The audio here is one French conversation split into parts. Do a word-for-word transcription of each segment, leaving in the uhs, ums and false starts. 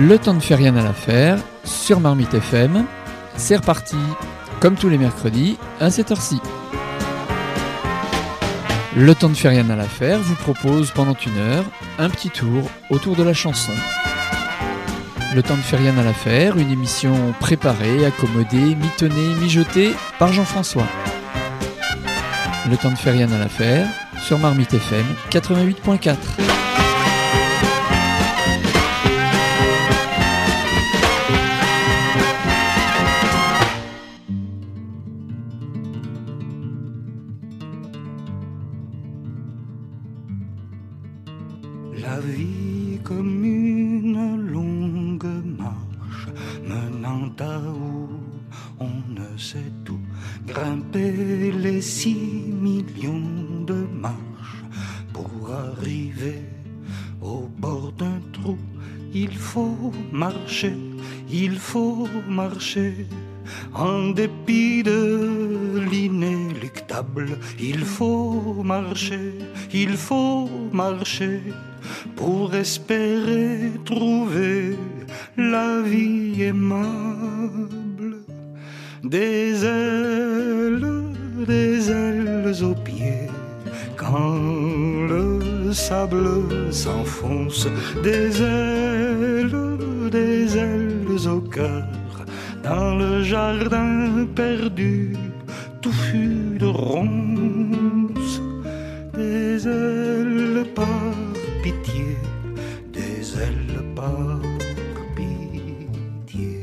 Le temps ne fait rien à l'affaire sur Marmite F M. C'est reparti, comme tous les mercredis, à cette heure-ci. Le temps ne fait rien à l'affaire vous propose pendant une heure un petit tour autour de la chanson. Le temps ne fait rien à l'affaire, une émission préparée, accommodée, mitonnée, mijotée par Jean-François. Le temps ne fait rien à l'affaire sur Marmite F M quatre-vingt-huit point quatre. La vie comme une longue marche menant à où on ne sait où. Grimper les six millions de marches pour arriver au bord d'un trou. Il faut marcher, il faut marcher. En dépit de l'inéluctable, il faut marcher, il faut marcher pour espérer trouver la vie aimable. Des ailes, des ailes aux pieds, quand le sable s'enfonce. Des ailes, des ailes au cœur, dans le jardin perdu, touffu de ronces. Des ailes par pitié, des ailes par pitié.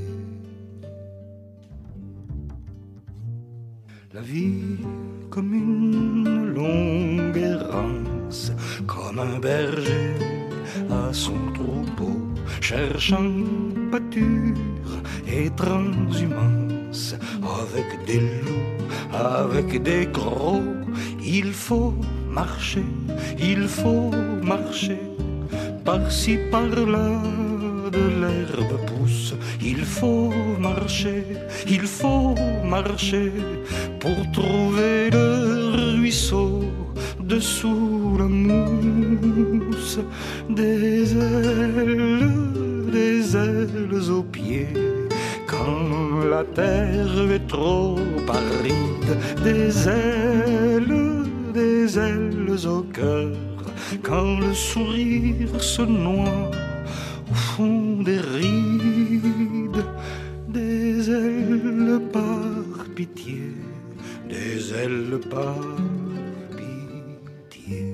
La vie comme une longue errance, comme un berger à son troupeau, cherchant pâture et transhumance, avec des loups, avec des gros. Il faut marcher, il faut marcher, par-ci par-là de l'herbe pousse. Il faut marcher, il faut marcher, pour trouver le ruisseau dessous la mousse. Des ailes, des ailes aux pieds, quand la terre est trop aride. Des ailes, des ailes au cœur, quand le sourire se noie au fond des rides. Des ailes par pitié, des ailes par pitié.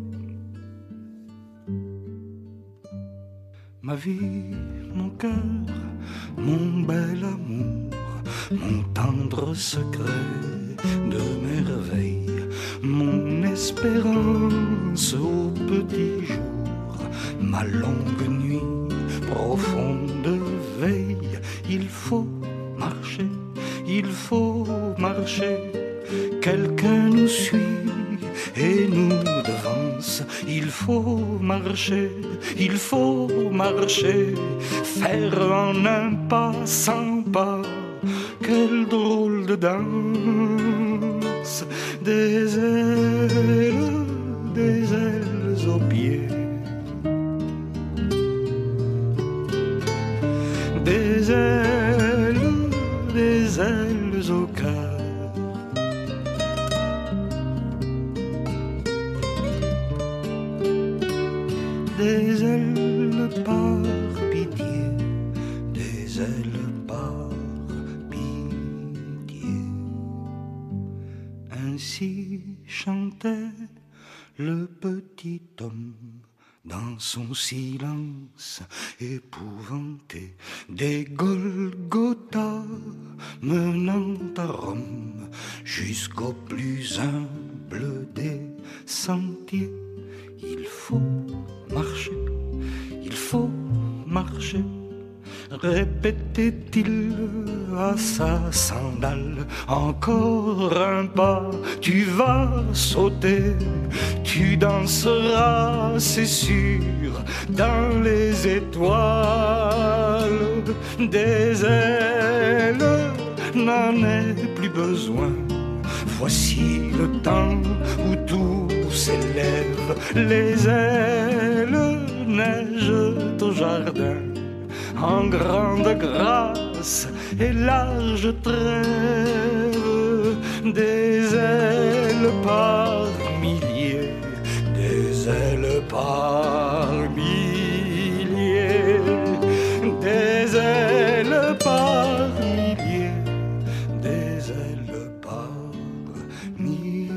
Ma vie, mon cœur, mon bel amour, mon tendre secret de merveille, mon espérance au petit jour, ma longue nuit profonde veille. Il faut marcher, il faut marcher, quelqu'un nous suit et nous devance. Il faut marcher, il faut marcher, faire en un pas cent pas. Quelle drôle de danse. Des ailes, des ailes aux pieds, des ailes, des ailes au cœur. Des ailes par pitié, des ailes par pitié. Ainsi chantait le petit homme dans son silence épouvanté. Des Golgotha menant à Rome jusqu'au plus humble des sentiers. Il faut marcher, il faut marcher, répétait-il à sa sandale. Encore un pas, tu vas sauter, tu danseras, c'est sûr, dans les étoiles. Des ailes, n'en est plus besoin. Voici le temps où tout s'élève, les ailes neigent au jardin, en grande grâce et large trêve, des ailes par milliers, des ailes par milliers, des ailes par milliers, des ailes par milliers.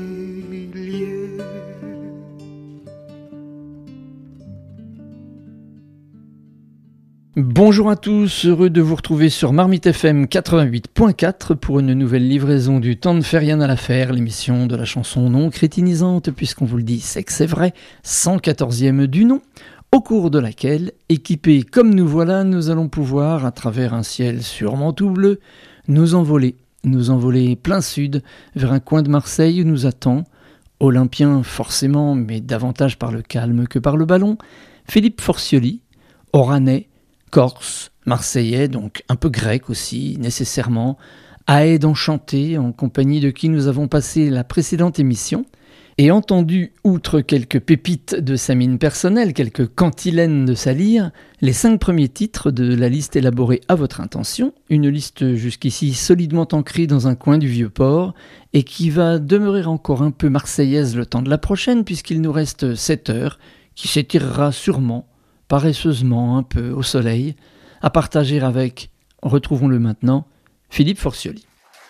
Bonjour à tous, heureux de vous retrouver sur Marmite F M quatre-vingt-huit point quatre pour une nouvelle livraison du Temps ne fait rien à l'affaire, l'émission de la chanson non crétinisante, puisqu'on vous le dit, c'est que c'est vrai, cent quatorzième du nom, au cours de laquelle, équipés comme nous voilà, nous allons pouvoir, à travers un ciel sûrement tout bleu, nous envoler, nous envoler plein sud, vers un coin de Marseille où nous attend, olympien forcément, mais davantage par le calme que par le ballon, Philippe Forcioli, oranais, corse, marseillais, donc un peu grec aussi, nécessairement, Aède enchanté, en compagnie de qui nous avons passé la précédente émission, et entendu, outre quelques pépites de sa mine personnelle, quelques cantilènes de sa lyre, les cinq premiers titres de la liste élaborée à votre intention, une liste jusqu'ici solidement ancrée dans un coin du vieux port, et qui va demeurer encore un peu marseillaise le temps de la prochaine, puisqu'il nous reste sept heures, qui s'étirera sûrement, paresseusement un peu au soleil, à partager avec, retrouvons-le maintenant, Philippe Forcioli.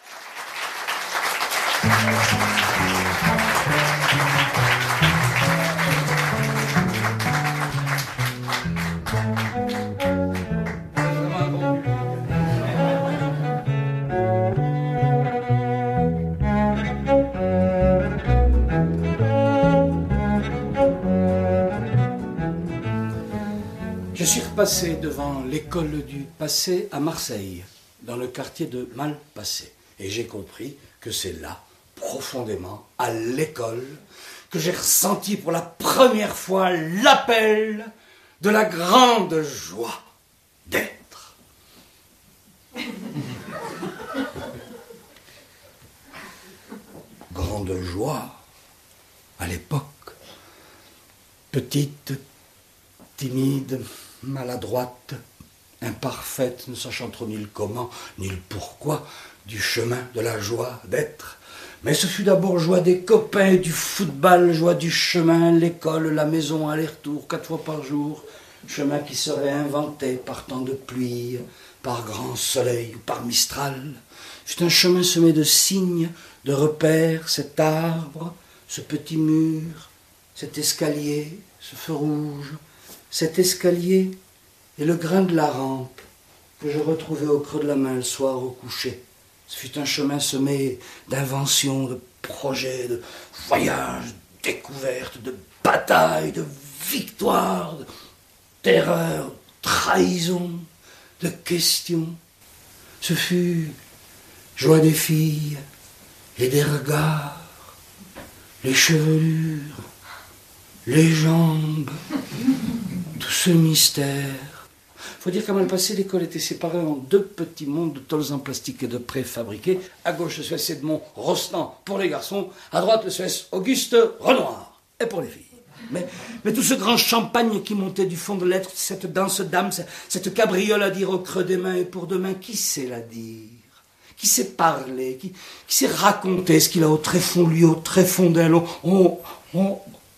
Je suis repassé devant l'école du passé à Marseille, dans le quartier de Malpassé. Et j'ai compris que c'est là, profondément, à l'école, que j'ai ressenti pour la première fois l'appel de la grande joie d'être. Grande joie, à l'époque, petite, timide, maladroite, imparfaite, ne sachant trop ni le comment, ni le pourquoi du chemin de la joie d'être. Mais ce fut d'abord joie des copains, du football, joie du chemin, l'école, la maison, aller-retour, quatre fois par jour, chemin qui serait inventé par temps de pluie, par grand soleil ou par mistral. C'est un chemin semé de signes, de repères, cet arbre, ce petit mur, cet escalier, ce feu rouge, cet escalier et le grain de la rampe que je retrouvais au creux de la main le soir au coucher. Ce fut un chemin semé d'inventions, de projets, de voyages, de découvertes, de batailles, de victoires, de terreurs, de trahisons, de questions. Ce fut joie des filles et des regards, les chevelures, les jambes, tout ce mystère. Faut dire qu'à Malpassé, l'école était séparée en deux petits mondes de tôles en plastique et de préfabriqués. À gauche, le C S Edmond Rostand pour les garçons. À droite, le C S Auguste Renoir. Et pour les filles. Mais, mais tout ce grand champagne qui montait du fond de l'être, cette danse d'âme, cette cabriole à dire au creux des mains et pour demain, qui sait la dire? Qui sait parler? Qui, qui sait raconter ce qu'il a au tréfond, lui, au tréfond d'elle? On... on, on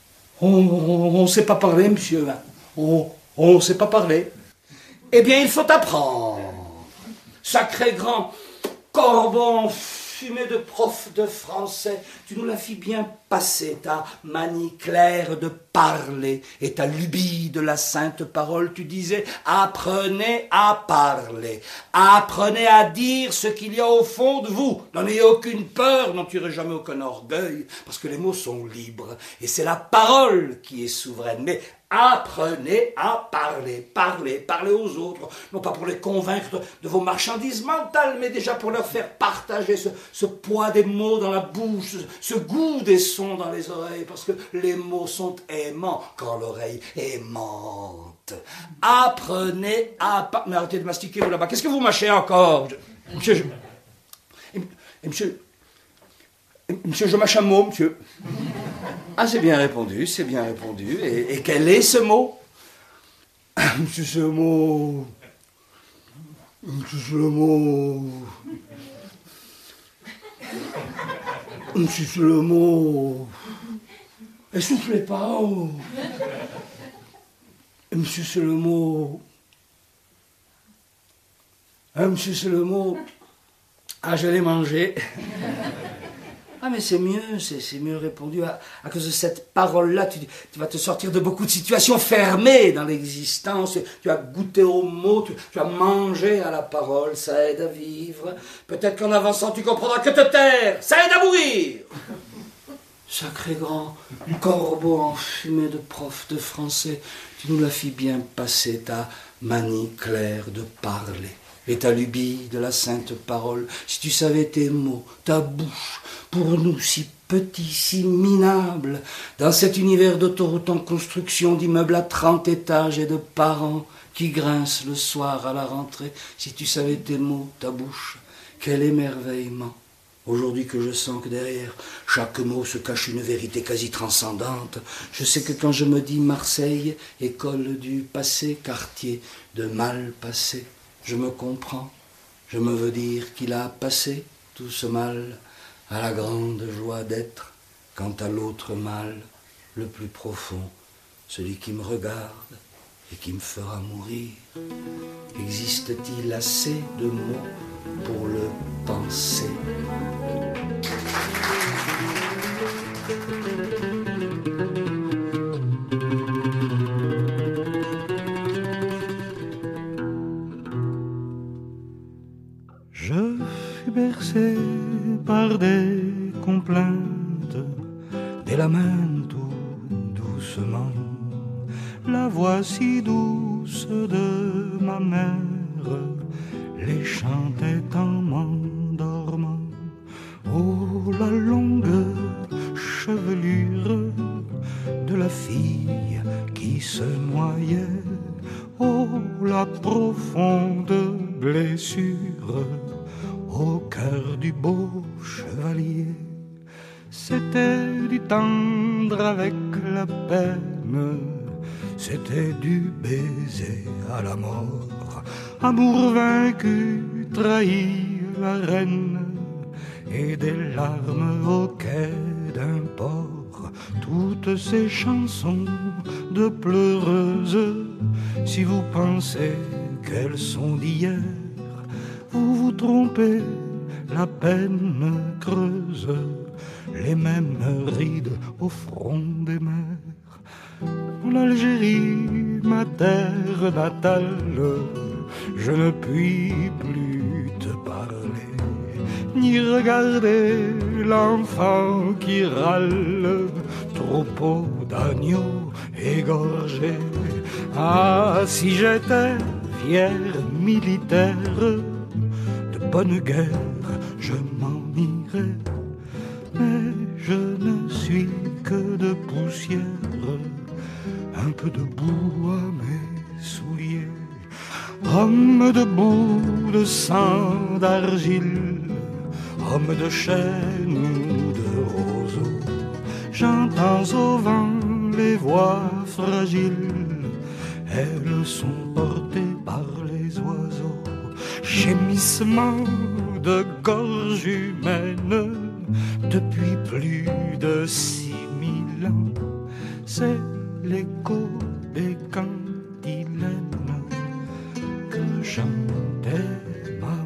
On ne sait pas parler, monsieur. On ne sait pas parler. Eh bien, il faut apprendre. Sacré grand Corbon fumé de prof de français, tu nous la fis bien passer, ta manie claire de parler et ta lubie de la sainte parole. Tu disais, apprenez à parler, apprenez à dire ce qu'il y a au fond de vous. N'en ayez aucune peur, n'en tirez jamais aucun orgueil, parce que les mots sont libres, et c'est la parole qui est souveraine. Mais apprenez à parler, parler, parler aux autres, non pas pour les convaincre de vos marchandises mentales, mais déjà pour leur faire partager ce, ce poids des mots dans la bouche, ce, ce goût des sons dans les oreilles, parce que les mots sont aimants quand l'oreille aimante. Apprenez à parler. Mais arrêtez de mastiquer, vous là-bas. Qu'est-ce que vous mâchez encore? je, Monsieur, je... Et, et monsieur... Et, monsieur, je mâche un mot, monsieur. Ah, c'est bien répondu, c'est bien répondu. Et, et quel est ce mot? Monsieur, ce mot... C'est le mot. C'est le mot. Essoufflez pas. Oh. Monsieur, c'est le mot. Ah, monsieur, c'est le mot. Ah, je l'ai mangé. Ah, mais c'est mieux, c'est, c'est mieux répondu. À, à cause de cette parole-là, tu, tu vas te sortir de beaucoup de situations fermées dans l'existence. Tu as goûté aux mots, tu, tu as mangé à la parole, ça aide à vivre. Peut-être qu'en avançant, tu comprendras que te taire, ça aide à mourir. Sacré grand corbeau enfumé de prof de français, tu nous la fis bien passer, ta manie claire de parler. Et ta lubie de la sainte parole, si tu savais tes mots, ta bouche, pour nous si petits, si minables, dans cet univers d'autoroute en construction, d'immeubles à trente étages et de parents qui grincent le soir à la rentrée, si tu savais tes mots, ta bouche, quel émerveillement. Aujourd'hui que je sens que derrière chaque mot se cache une vérité quasi transcendante, je sais que quand je me dis Marseille, école du passé, quartier de mal passé, je me comprends, je me veux dire qu'il a passé tout ce mal à la grande joie d'être, quant à l'autre mal, le plus profond, celui qui me regarde et qui me fera mourir. Existe-t-il assez de mots pour le penser? Je fus bercé par des complaintes, des lamento doucement. La voix si douce de ma mère les chantait en m'endormant. Oh, la longue chevelure de la fille qui se noyait. Oh, la profonde blessure au cœur du beau chevalier. C'était du tendre avec la peine, c'était du baiser à la mort. Amour vaincu trahit la reine et des larmes au quai d'un port. Toutes ces chansons de pleureuses, si vous pensez qu'elles sont d'hier, vous vous trompez, la peine creuse les mêmes rides au front des mers. En Algérie, ma terre natale, je ne puis plus te parler, ni regarder l'enfant qui râle, troupeau d'agneaux égorgés. Ah, si j'étais fier militaire, de bonne guerre, je m'en irais. Mais je ne suis que de poussière, un peu de boue à mes souliers. Homme de boue, de sang, d'argile, homme de chêne ou de roseau, j'entends au vent les voix fragiles, elles sont portées par les oiseaux. Gémissement de gorge humaine depuis plus de six mille ans, c'est l'écho des cantilènes que chantait ma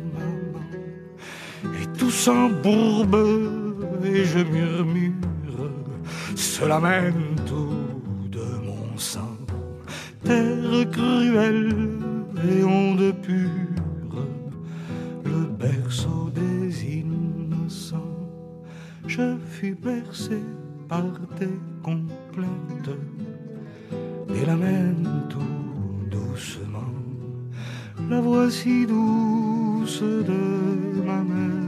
maman. Et tout s'embourbe et je murmure ce lamento de mon sang. Terre cruelle et onde pure, le berceau des innocents. Je fus bercé par tes complaintes, des lamento doucement, la voix si douce de ma mère.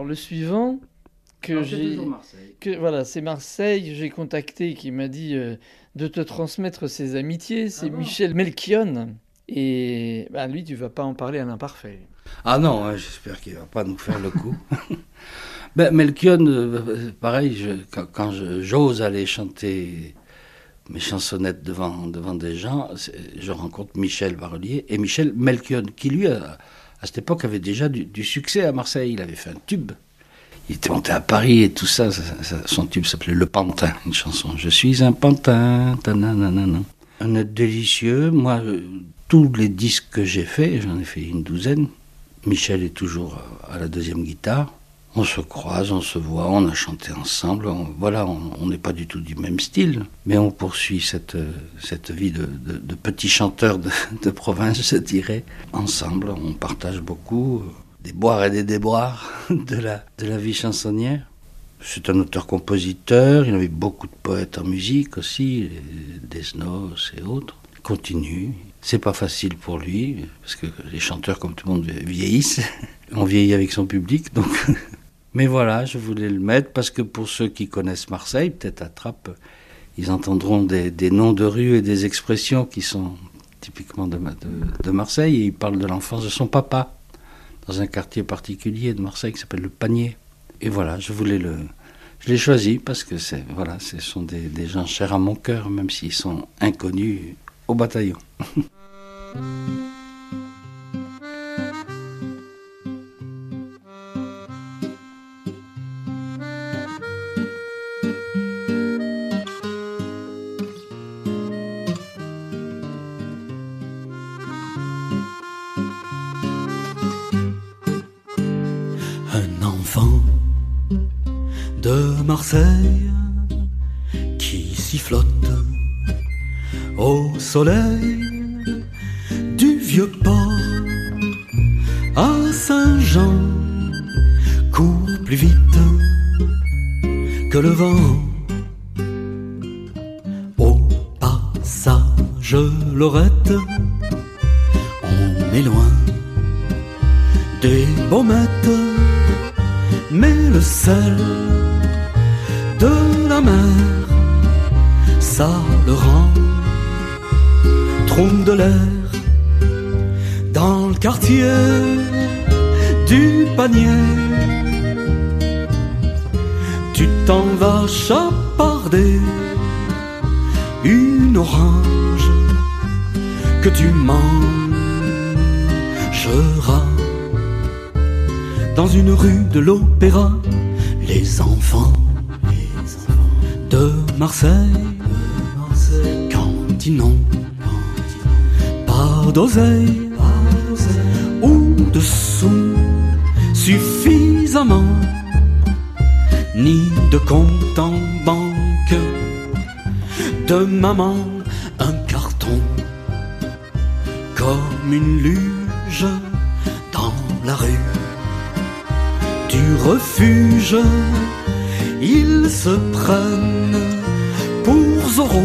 le suivant, que Non, c'est j'ai... toujours Marseille. Que, voilà, c'est Marseille, j'ai contacté, qui m'a dit euh, de te transmettre ses amitiés, c'est Ah bon Michel Melchion. Et bah, lui, tu vas pas en parler à l'imparfait. Ah non, hein, j'espère qu'il va pas nous faire le coup. ben, Melchion, euh, pareil, je, quand, quand je, j'ose aller chanter mes chansonnettes devant, devant des gens, je rencontre Michel Barelier et Michel Melchion, qui lui, à, à cette époque, avait déjà du, du succès à Marseille. Il avait fait un tube. Il était monté à Paris et tout ça. ça, ça son tube s'appelait Le Pantin, une chanson. Je suis un pantin, tananana. Un être délicieux. Moi, euh, tous les disques que j'ai faits, j'en ai fait une douzaine. Michel est toujours à la deuxième guitare. On se croise, on se voit, on a chanté ensemble. On, voilà, on n'est pas du tout du même style, mais on poursuit cette, cette vie de, de, de petit chanteur de, de province, je dirais. Ensemble, on partage beaucoup des boires et des déboires de la, de la vie chansonnière. C'est un auteur-compositeur, il avait beaucoup de poètes en musique aussi, Desnos et autres. Il continue. C'est pas facile pour lui, parce que les chanteurs, comme tout le monde, vieillissent. On vieillit avec son public, donc... Mais voilà, je voulais le mettre, parce que pour ceux qui connaissent Marseille, peut-être à Trappes, ils entendront des, des noms de rues et des expressions qui sont typiquement de, de, de Marseille, et il parle de l'enfance de son papa, dans un quartier particulier de Marseille qui s'appelle le Panier. Et voilà, je voulais le... Je l'ai choisi, parce que c'est, voilà, ce sont des, des gens chers à mon cœur, même s'ils sont inconnus au bataillon. Un enfant de Marseille qui sifflote au soleil du vieux port à Saint-Jean court plus vite que le vent. Au passage Lorette, on est loin des baumettes, mais le sel de la mer, ça le rend trompe de l'air dans le quartier du Panier. Tu t'en vas chaparder une orange que tu mangeras dans une rue de l'Opéra. Les enfants, les enfants de Marseille, de Marseille, quand ils n'ont pas d'oseille ou de sous suffisamment, ni de compte en banque, de maman un carton comme une luge dans la rue du refuge. Ils se prennent pour Zorro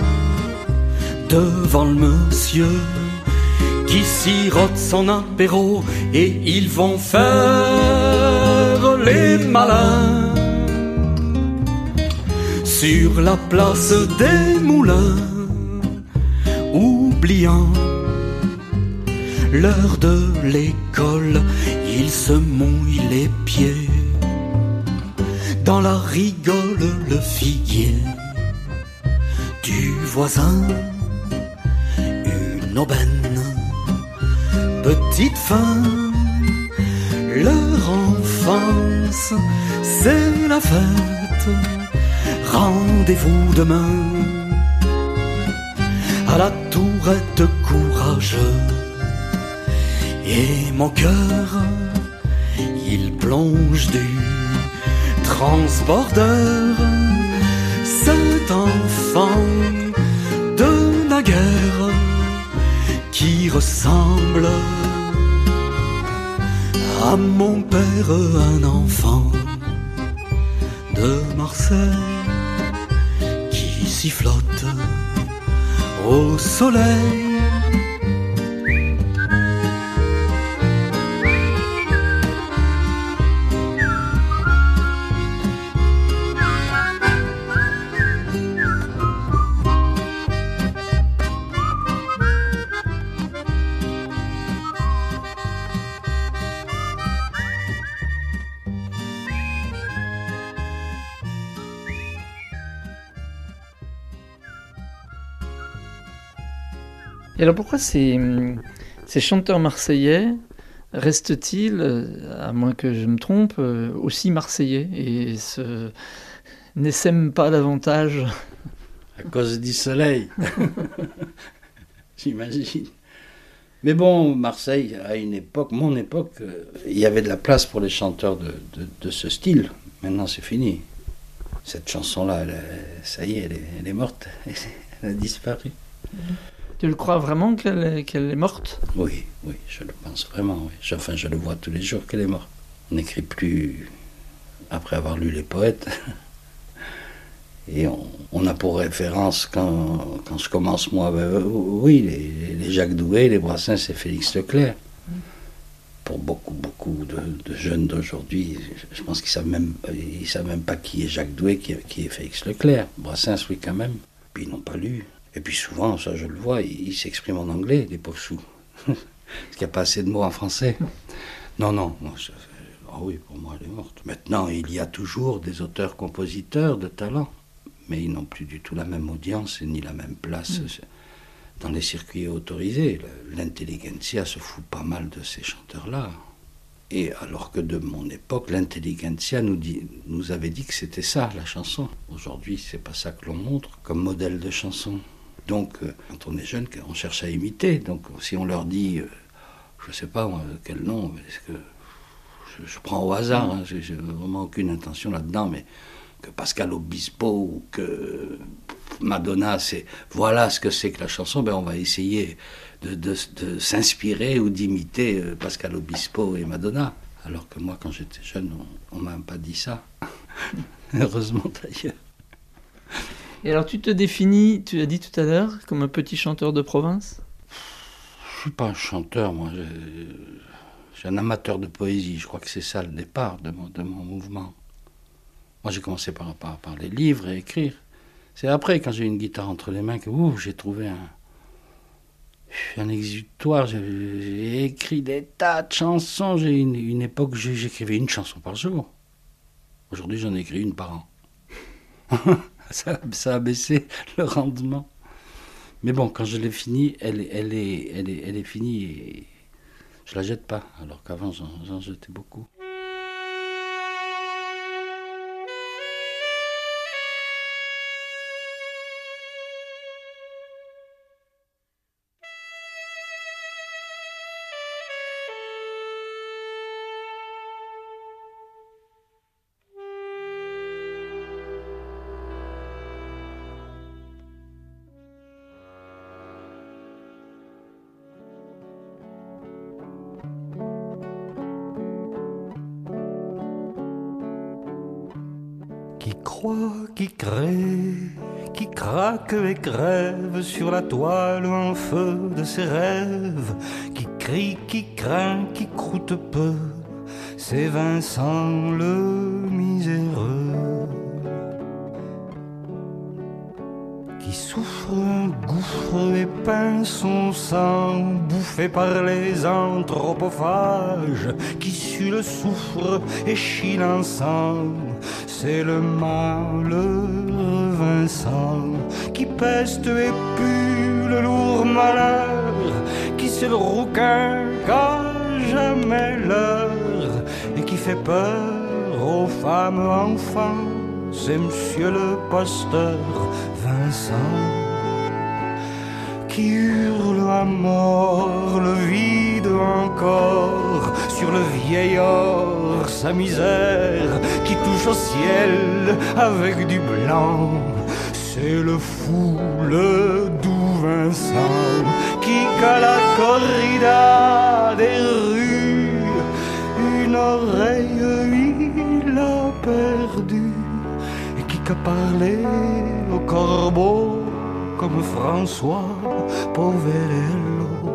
devant le monsieur qui sirote son apéro, et ils vont faire les malins sur la place des Moulins, oubliant l'heure de l'école. Ils se mouillent les pieds dans la rigole, le figuier du voisin, une aubaine, petite fin, leur enfance, c'est la fête. Rendez-vous demain à la Tourette courageux. Et mon cœur, il plonge du transporteur, cet enfant de naguère qui ressemble à mon père, un enfant de Marseille qui sifflote au soleil. Et alors pourquoi ces, ces chanteurs marseillais restent-ils, à moins que je me trompe, aussi marseillais et se... n'essaiment pas davantage? À cause du soleil, j'imagine. Mais bon, Marseille, à une époque, mon époque, il y avait de la place pour les chanteurs de, de, de ce style. Maintenant, c'est fini. Cette chanson-là, elle, ça y est, elle est, elle est morte. Elle a disparu. Tu le crois vraiment qu'elle est, qu'elle est morte? Oui, oui, je le pense vraiment. Oui. Je, enfin, je le vois tous les jours qu'elle est morte. On n'écrit plus après avoir lu les poètes. Et on, on a pour référence, quand, quand je commence, moi, ben, oui, les, les Jacques Doué, les Brassens et Félix Leclerc. Pour beaucoup, beaucoup de, de jeunes d'aujourd'hui, je pense qu'ils ne savent, savent même pas qui est Jacques Doué, qui, qui est Félix Leclerc. Brassens, oui, quand même. Puis ils n'ont pas lu. Et puis souvent, ça je le vois, ils, ils s'expriment en anglais, les pauvres sous. Parce qu'il n'y a pas assez de mots en français. Non, non, moi, je, oh oui, pour moi, elle est morte. Maintenant, il y a toujours des auteurs-compositeurs de talent. Mais ils n'ont plus du tout la même audience ni la même place mmh. dans les circuits autorisés. L'intelligentsia se fout pas mal de ces chanteurs-là. Et alors que de mon époque, l'intelligentsia nous, dit, nous avait dit que c'était ça, la chanson. Aujourd'hui, c'est pas ça que l'on montre comme modèle de chanson. Donc, quand on est jeune, on cherche à imiter. Donc, si on leur dit, je sais pas moi, quel nom, est-ce que je, je prends au hasard, hein, j'ai vraiment aucune intention là-dedans, mais que Pascal Obispo ou que Madonna, c'est voilà ce que c'est que la chanson, ben on va essayer de, de, de s'inspirer ou d'imiter Pascal Obispo et Madonna. Alors que moi, quand j'étais jeune, on ne m'a pas dit ça. Heureusement d'ailleurs. Et alors tu te définis, tu l'as dit tout à l'heure, comme un petit chanteur de province? Je ne suis pas un chanteur, moi. Je, je suis un amateur de poésie. Je crois que c'est ça le départ de mon, de mon mouvement. Moi, j'ai commencé par, par, par les livres et écrire. C'est après, quand j'ai eu une guitare entre les mains, que ouf, j'ai trouvé un, un exutoire. J'ai, j'ai écrit des tas de chansons. J'ai une, une époque où j'écrivais une chanson par jour. Aujourd'hui, j'en écris une par an. ça, ça a baissé le rendement. Mais bon, quand je l'ai finie, elle, elle, est, elle, est, elle est finie et je la jette pas. Alors qu'avant, j'en, j'en jetais beaucoup. Qui croit, qui crée, qui craque et crève sur la toile en feu de ses rêves, qui crie, qui craint, qui croûte peu, c'est Vincent le miséreux. Qui souffre un gouffre et peint son sang, bouffé par les anthropophages, qui sue le soufre et chie l'encens, c'est le malheureux Vincent, qui peste et pue le lourd malheur, qui c'est le rouquin qu'a jamais l'heure, et qui fait peur aux femmes enfants, c'est monsieur le pasteur Vincent, qui hurle à mort le vide encore, sur le vieil or sa misère, qui touche au ciel avec du blanc, c'est le fou, le doux Vincent, qui qu'à la corrida des rues, une oreille il a perdu, et qui qu'a parlé au corbeau comme François Poverello,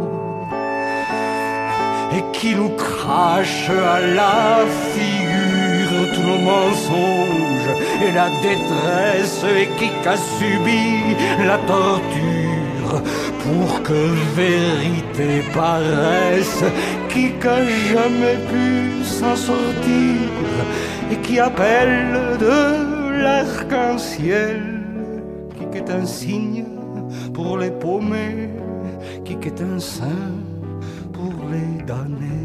et qui nous crache à la figure tous nos mensonges et la détresse, et qui qu'a subi la torture pour que vérité paraisse, qui qu'a jamais pu s'en sortir, et qui appelle de l'arc-en-ciel, qui est un signe pour les paumés, qui qu'est un saint pour les damnés,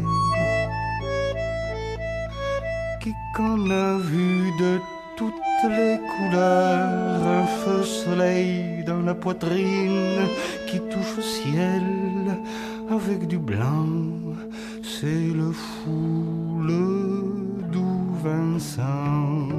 qui qu'en a vu de toutes les couleurs, un feu soleil dans la poitrine qui touche au ciel avec du blanc, c'est le fou, le doux Vincent.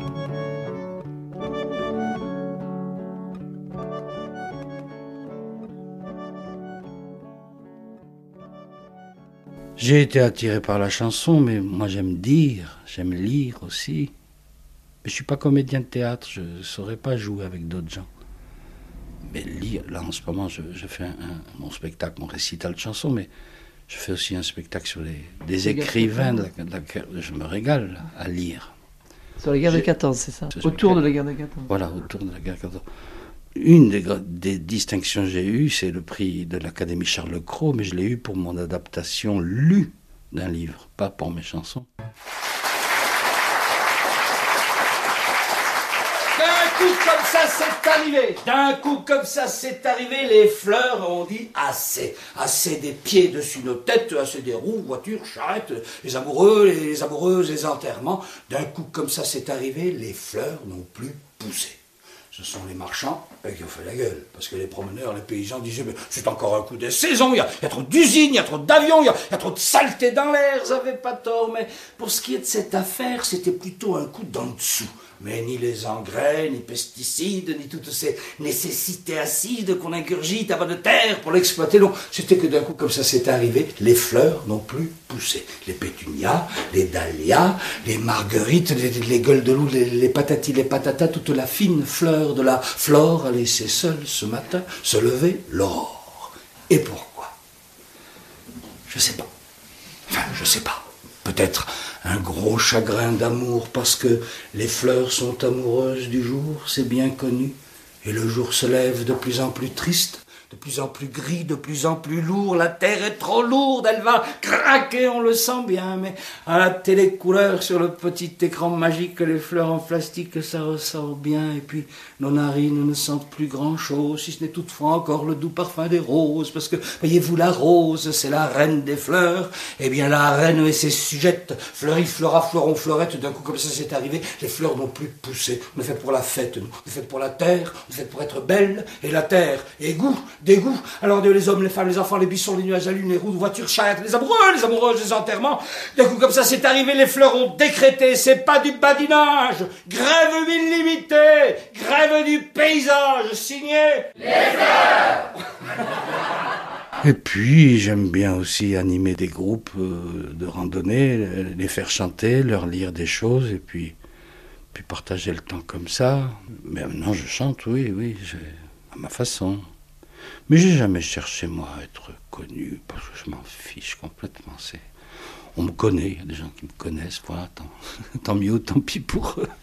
J'ai été attiré par la chanson, mais moi j'aime dire, j'aime lire aussi. Mais je suis pas comédien de théâtre, je ne saurais pas jouer avec d'autres gens. Mais lire, là en ce moment, je, je fais un, un, mon spectacle, mon récital de chansons, mais je fais aussi un spectacle sur les, des écrivains, de la, de la, je me régale à lire. Sur la guerre de quatorze, c'est ça? Autour de la guerre de quatorze. Voilà, autour de la guerre de quatorze. Une des, des distinctions que j'ai eues, c'est le prix de l'Académie Charles Cros, mais je l'ai eu pour mon adaptation lue d'un livre, pas pour mes chansons. D'un coup comme ça, c'est arrivé. D'un coup comme ça, c'est arrivé. Les fleurs ont dit assez. Assez des pieds dessus nos têtes, assez des roues, voitures, charrettes, les amoureux, les amoureuses, les enterrements. D'un coup comme ça, c'est arrivé. Les fleurs n'ont plus poussé. Ce sont les marchands qui ont fait la gueule. Parce que les promeneurs, les paysans disaient mais c'est encore un coup de saison, il y a, il y a trop d'usines, il y a trop d'avions, il y a, il y a trop de saleté dans l'air. Ils n'avaient pas tort. Mais pour ce qui est de cette affaire, c'était plutôt un coup d'en dessous. Mais ni les engrais, ni pesticides, ni toutes ces nécessités acides qu'on ingurgite avant de terre pour l'exploiter. Non, c'était que d'un coup, comme ça s'est arrivé, les fleurs n'ont plus poussé. Les pétunias, les dahlias, les marguerites, les, les gueules de loup, les, les patatis, les patatas, toute la fine fleur de la flore a laissé seule ce matin se lever l'aurore. Et pourquoi? Je sais pas. Enfin, je sais pas. Peut-être un gros chagrin d'amour parce que les fleurs sont amoureuses du jour, c'est bien connu. Et le jour se lève de plus en plus triste, de plus en plus gris, de plus en plus lourd. La terre est trop lourde, elle va craquer, on le sent bien. Mais à la télécouleur, sur le petit écran magique, les fleurs en plastique, ça ressort bien. Et puis nos narines ne sentent plus grand-chose, si ce n'est toutefois encore le doux parfum des roses. Parce que, voyez-vous, la rose, c'est la reine des fleurs. Eh bien, la reine et ses sujettes, fleurie, fleura, fleuron, fleurette, d'un coup, comme ça, c'est arrivé, les fleurs n'ont plus poussé. On est fait pour la fête, nous. On est fait pour la terre, on est fait pour être belle. Et la terre, égout, dégoût. Alors, les hommes, les femmes, les enfants, les buissons, les nuages, la lune, les roues de voitures, charrettes, les amoureux, les amoureuses, les enterrements. D'un coup, comme ça, c'est arrivé, les fleurs ont décrété, c'est pas du badinage. Grève illimitée, grève du paysage, signé les fleurs. Et puis, j'aime bien aussi animer des groupes de randonnée, les faire chanter, leur lire des choses, et puis, puis partager le temps comme ça. Mais maintenant, je chante, oui, oui, j'ai, à ma façon. Mais j'ai jamais cherché, moi, à être connu, parce que je m'en fiche complètement. C'est... On me connaît, il y a des gens qui me connaissent, voilà, tant, tant mieux, tant pis pour eux.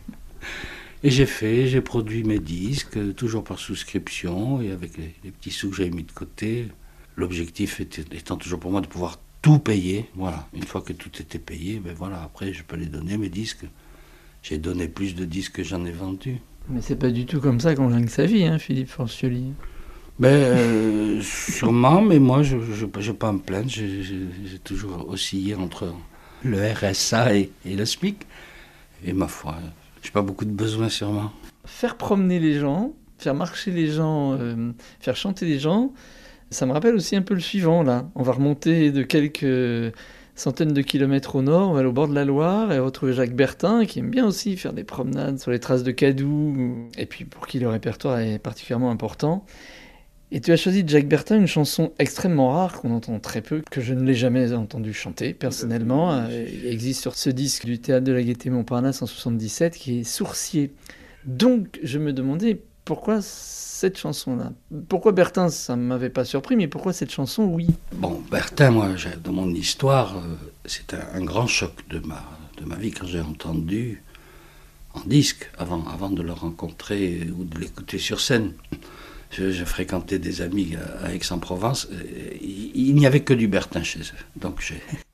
Et j'ai fait, j'ai produit mes disques, toujours par souscription, et avec les, les petits sous que j'avais mis de côté. L'objectif était, étant toujours pour moi de pouvoir tout payer. Voilà, une fois que tout était payé, ben voilà, après je peux les donner, mes disques. J'ai donné plus de disques que j'en ai vendus. Mais c'est pas du tout comme ça qu'on gagne sa vie, hein, Philippe Forcioli. Ben, euh, sûrement, mais moi, je ne vais pas me plaindre. J'ai, j'ai, j'ai toujours oscillé entre le R S A et, et le SMIC. Et ma foi, je n'ai pas beaucoup de besoins, sûrement. Faire promener les gens, faire marcher les gens, euh, faire chanter les gens, ça me rappelle aussi un peu le suivant, là. On va remonter de quelques centaines de kilomètres au nord, on va aller au bord de la Loire et retrouver Jacques Bertin, qui aime bien aussi faire des promenades sur les traces de Cadoux, et puis pour qui le répertoire est particulièrement important. Et tu as choisi de Jacques Bertin une chanson extrêmement rare qu'on entend très peu, que je ne l'ai jamais entendu chanter personnellement. Il existe sur ce disque du Théâtre de la Gaîté Montparnasse en soixante-dix-sept qui est Sourcier. Donc je me demandais pourquoi cette chanson-là. Pourquoi Bertin, ça ne m'avait pas surpris, mais pourquoi cette chanson, oui. Bon, Bertin, moi, dans mon histoire, c'est un, un grand choc de ma, de ma vie quand j'ai entendu en disque, avant, avant de le rencontrer ou de l'écouter sur scène. Je, je fréquentais des amis à Aix-en-Provence. Il, il n'y avait que du Bertin chez eux. Donc j'ai,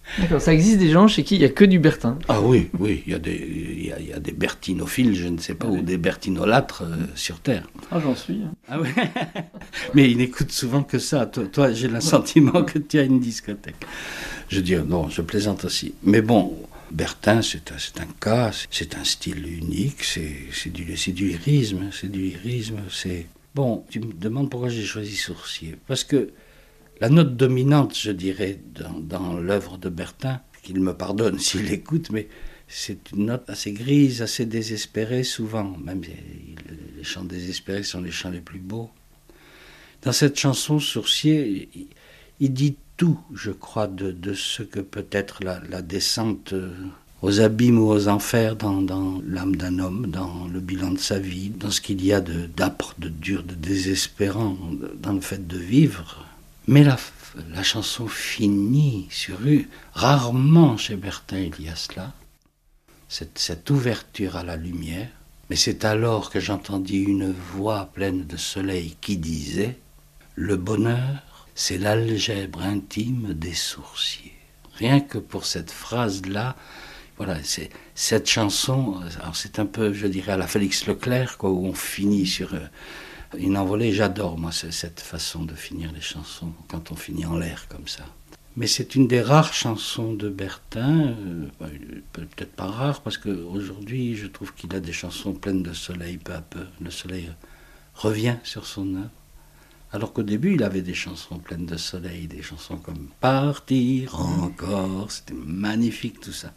D'accord, ça existe des gens chez qui il n'y a que du Bertin. Ah oui, oui, il y a des, il y a, il y a des bertinophiles, je ne sais pas, ah, ou oui. des bertinolâtres euh, sur Terre. Ah, j'en suis. Hein. Ah oui. Mais ils n'écoutent souvent que ça. Toi, toi j'ai le sentiment que tu as une discothèque. Je dis, non, je plaisante aussi. Mais bon, Bertin, c'est un, c'est un cas, c'est un style unique, c'est, c'est, du, c'est du lyrisme, c'est du lyrisme, c'est... Bon, tu me demandes pourquoi j'ai choisi Sourcier. Parce que la note dominante, je dirais, dans, dans l'œuvre de Bertin, qu'il me pardonne s'il l'écoute, mais c'est une note assez grise, assez désespérée souvent. Même les chants désespérés sont les chants les plus beaux. Dans cette chanson, Sourcier, il, il dit tout, je crois, de, de ce que peut être la, la descente aux abîmes ou aux enfers dans, dans l'âme d'un homme, dans le bilan de sa vie, dans ce qu'il y a de, d'âpre, de dur, de désespérant dans le fait de vivre. Mais la, la chanson finit sur une... Rarement chez Bertin il y a cela, cette, cette ouverture à la lumière. Mais c'est alors que j'entendis une voix pleine de soleil qui disait « Le bonheur, c'est l'algèbre intime des sourciers. » Rien que pour cette phrase-là, voilà, c'est, cette chanson, alors c'est un peu, je dirais, à la Félix Leclerc, quoi, où on finit sur... Une envolée, j'adore, moi, cette façon de finir les chansons, quand on finit en l'air comme ça. Mais c'est une des rares chansons de Bertin, euh, peut-être pas rare, parce qu'aujourd'hui, je trouve qu'il a des chansons pleines de soleil, peu à peu. Le soleil revient sur son œuvre. Alors qu'au début, il avait des chansons pleines de soleil, des chansons comme « Partir encore », c'était magnifique tout ça.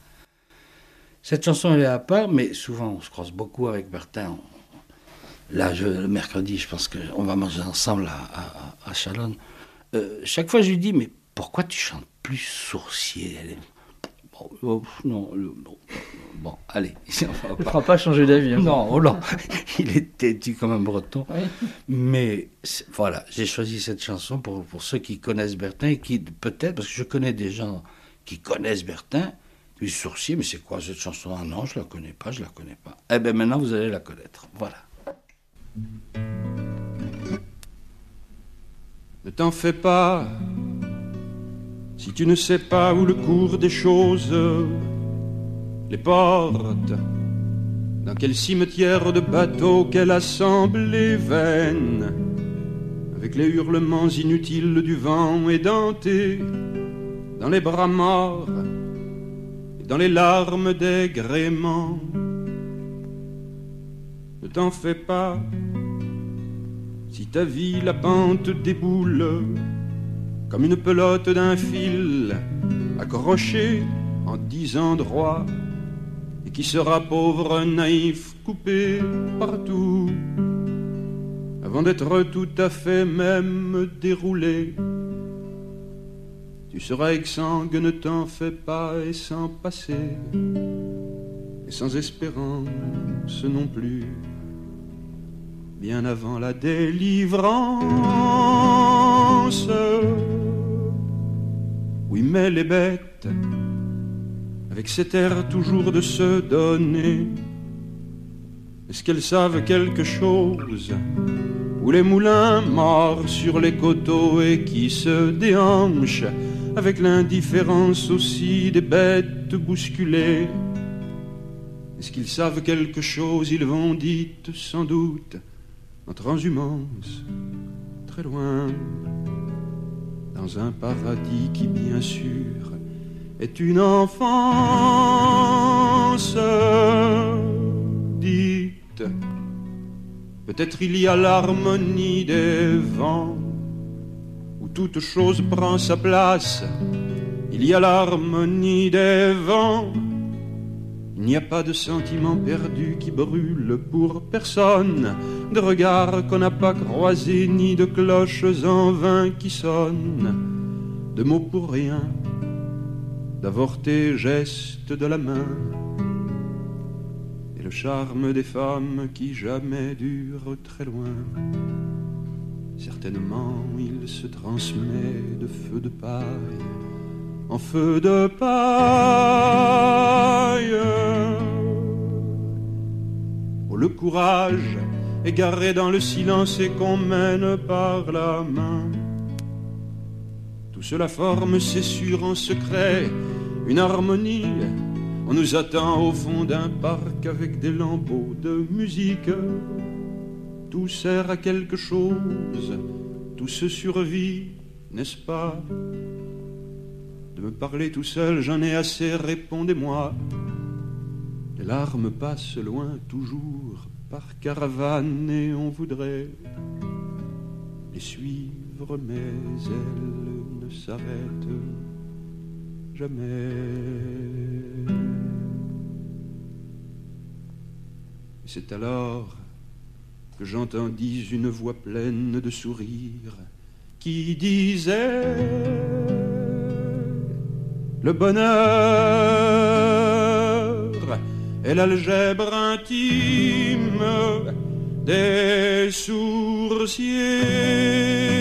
Cette chanson, elle est à part, mais souvent, on se croise beaucoup avec Bertin. On, Là, je, le mercredi, je pense qu'on va manger ensemble à, à, à Chalonne. Euh, chaque fois, je lui dis, mais pourquoi tu chantes plus Sourcier? Elle est... bon, oh, non, non, non, bon, allez. On ne fera pas changer d'avis. Hein. Non, oh non, il est têtu comme un breton. Oui. Mais voilà, j'ai choisi cette chanson pour, pour ceux qui connaissent Bertin et qui, peut-être, parce que je connais des gens qui connaissent Bertin, puis Sourcier, mais c'est quoi cette chanson? Ah non, je ne la connais pas, je ne la connais pas. Eh bien, maintenant, vous allez la connaître. Voilà. Ne t'en fais pas, si tu ne sais pas où le cours des choses les porte, dans quel cimetière de bateaux, quelle assemblée vaine, avec les hurlements inutiles du vent édenté, dans les bras morts et dans les larmes des gréements. Ne t'en fais pas, si ta vie la pente déboule comme une pelote d'un fil accroché en dix endroits et qui sera pauvre naïf coupé partout avant d'être tout à fait même déroulé. Tu seras exsangue, ne t'en fais pas, et sans passé et sans espérance non plus, bien avant la délivrance. Oui, mais les bêtes, avec cet air toujours de se donner, est-ce qu'elles savent quelque chose? Ou les moulins morts sur les coteaux et qui se déhanchent avec l'indifférence aussi des bêtes bousculées? Est-ce qu'ils savent quelque chose? Ils vont dites sans doute en transhumance, très loin, dans un paradis qui bien sûr est une enfance. Dites, peut-être il y a l'harmonie des vents, où toute chose prend sa place. Il y a l'harmonie des vents. Il n'y a pas de sentiment perdu qui brûle pour personne, de regards qu'on n'a pas croisés, ni de cloches en vain qui sonnent, de mots pour rien, d'avortés gestes de la main, et le charme des femmes qui jamais durent très loin. Certainement il se transmet de feu de paille en feu de paille. Oh, le courage égaré dans le silence et qu'on mène par la main. Tout cela forme, c'est sûr, en secret, une harmonie. On nous attend au fond d'un parc avec des lambeaux de musique. Tout sert à quelque chose, tout se survit, n'est-ce pas? De me parler tout seul, j'en ai assez, répondez-moi. Les larmes passent loin toujours par caravane et on voudrait les suivre, mais elles ne s'arrêtent jamais. Et c'est alors que j'entendis une voix pleine de sourires qui disait: le bonheur est l'algèbre intime des sourciers.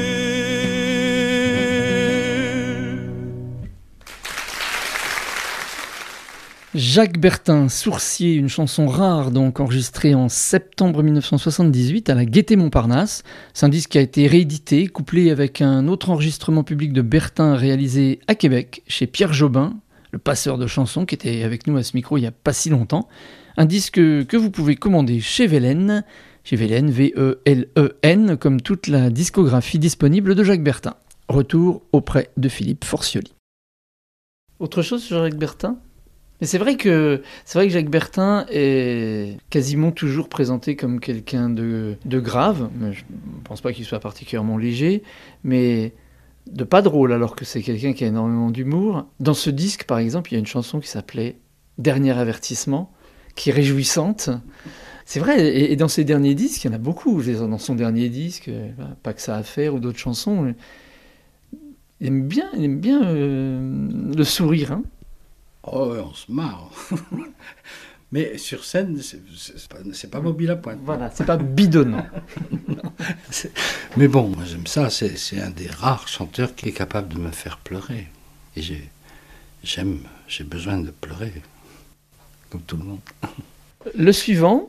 Jacques Bertin, Sourcier, une chanson rare donc enregistrée en septembre mille neuf cent soixante-dix-huit à la Gaîté Montparnasse. C'est un disque qui a été réédité, couplé avec un autre enregistrement public de Bertin réalisé à Québec chez Pierre Jobin, le passeur de chansons qui était avec nous à ce micro il n'y a pas si longtemps. Un disque que vous pouvez commander chez Velen, chez Velen, V E L E N, comme toute la discographie disponible de Jacques Bertin. Retour auprès de Philippe Forcioli. Autre chose sur Jacques Bertin ? Mais c'est vrai que c'est vrai que Jacques Bertin est quasiment toujours présenté comme quelqu'un de, de grave. Mais je ne pense pas qu'il soit particulièrement léger, mais de pas drôle, alors que c'est quelqu'un qui a énormément d'humour. Dans ce disque, par exemple, il y a une chanson qui s'appelait « Dernier avertissement », qui est réjouissante. C'est vrai, et, et dans ses derniers disques, il y en a beaucoup. Dans son dernier disque, « Pas que ça à faire » ou d'autres chansons, il aime bien, il aime bien euh, le sourire, hein. Oh, ouais, on se marre. Mais sur scène, c'est, c'est, pas, c'est pas mobile à pointe. Voilà, c'est pas bidonnant. c'est... Mais bon, moi j'aime ça. C'est, c'est un des rares chanteurs qui est capable de me faire pleurer. Et j'ai, j'aime, j'ai besoin de pleurer, comme tout le monde. Le suivant,